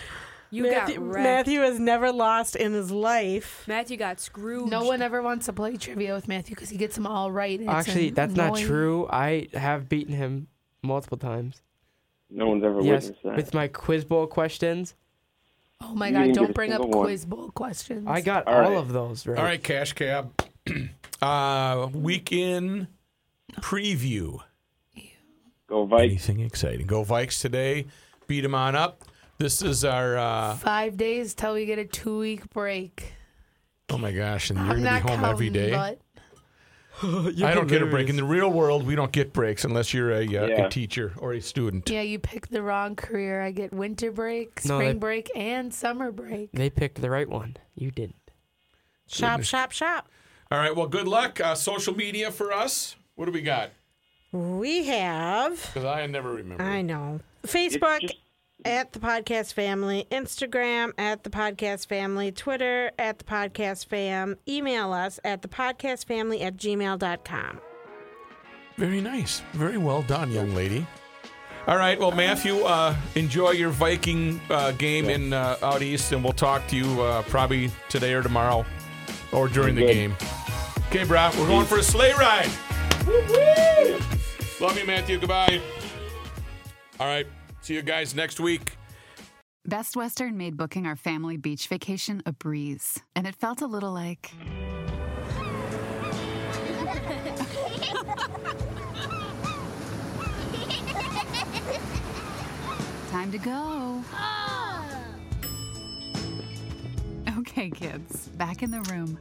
Speaker 3: You
Speaker 2: Matthew,
Speaker 3: got wrecked.
Speaker 2: Matthew has never lost in his life.
Speaker 3: Matthew got screwed.
Speaker 6: No one ever wants to play trivia with Matthew because he gets them all right. and it's
Speaker 5: Actually, that's not
Speaker 6: annoying.
Speaker 5: true. I have beaten him multiple times.
Speaker 4: No one's ever
Speaker 5: Yes,
Speaker 4: witnessed that.
Speaker 5: with my quiz bowl questions.
Speaker 6: Oh my
Speaker 4: You
Speaker 6: God!
Speaker 4: didn't
Speaker 6: Don't
Speaker 4: get a
Speaker 6: bring up
Speaker 4: single one.
Speaker 6: quiz bowl questions.
Speaker 5: I got
Speaker 4: All
Speaker 5: all,
Speaker 4: right.
Speaker 5: of those right.
Speaker 1: All right, Cash Cab. uh, weekend preview.
Speaker 4: Go Vikes.
Speaker 1: Anything exciting? Go Vikes today. Beat them on up. This is our. Uh,
Speaker 6: Five days till we get a two week break.
Speaker 1: oh my gosh! And you're
Speaker 6: I'm
Speaker 1: gonna
Speaker 6: not
Speaker 1: be home every
Speaker 6: counting,
Speaker 1: day.
Speaker 6: but
Speaker 1: I don't get a break in the real world. We don't get breaks unless you're a, uh,
Speaker 4: Yeah.
Speaker 1: a teacher or a student.
Speaker 6: yeah, you picked the wrong career. I get winter break,
Speaker 5: No,
Speaker 6: spring
Speaker 5: they-
Speaker 6: break, and summer break.
Speaker 5: They picked the right one. You didn't.
Speaker 2: Shop,
Speaker 1: Goodness.
Speaker 2: shop, shop.
Speaker 1: All right. Well, good luck. Uh, social media for us. What do we got?
Speaker 2: We have,
Speaker 1: Because I never remember.
Speaker 2: I know, Facebook
Speaker 4: just-
Speaker 2: at the Podcast Family, Instagram at the Podcast Family, Twitter at the Podcast Fam, email us at the podcast family at gmail dot com.
Speaker 1: Very nice. Very well done, young lady. All right. Well, Matthew, uh, enjoy your Viking uh, game in uh, out east, and we'll talk to you uh, probably today or tomorrow or during the
Speaker 4: Good.
Speaker 1: game. Okay, bro. We're going for a sleigh ride. Woo-woo! Love you, Matthew. Goodbye. All right. See you guys next week.
Speaker 8: Best Western made booking our family beach vacation a breeze, and it felt a little like time to go. Okay, kids, back in the room.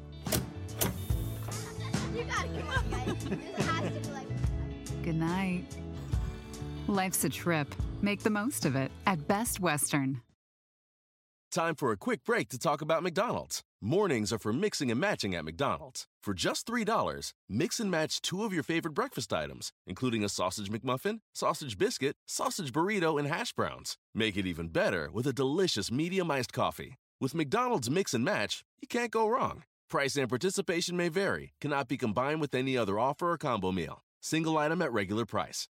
Speaker 9: You gotta come on, guys. This has to be like.
Speaker 8: Good night. Life's a trip. Make the most of it at Best Western.
Speaker 10: Time for a quick break to talk about McDonald's. Mornings are for mixing and matching at McDonald's. For just three dollars, mix and match two of your favorite breakfast items, including a sausage McMuffin, sausage biscuit, sausage burrito, and hash browns. Make it even better with a delicious medium iced coffee. With McDonald's Mix and Match, you can't go wrong. Price and participation may vary, cannot be combined with any other offer or combo meal. Single item at regular price.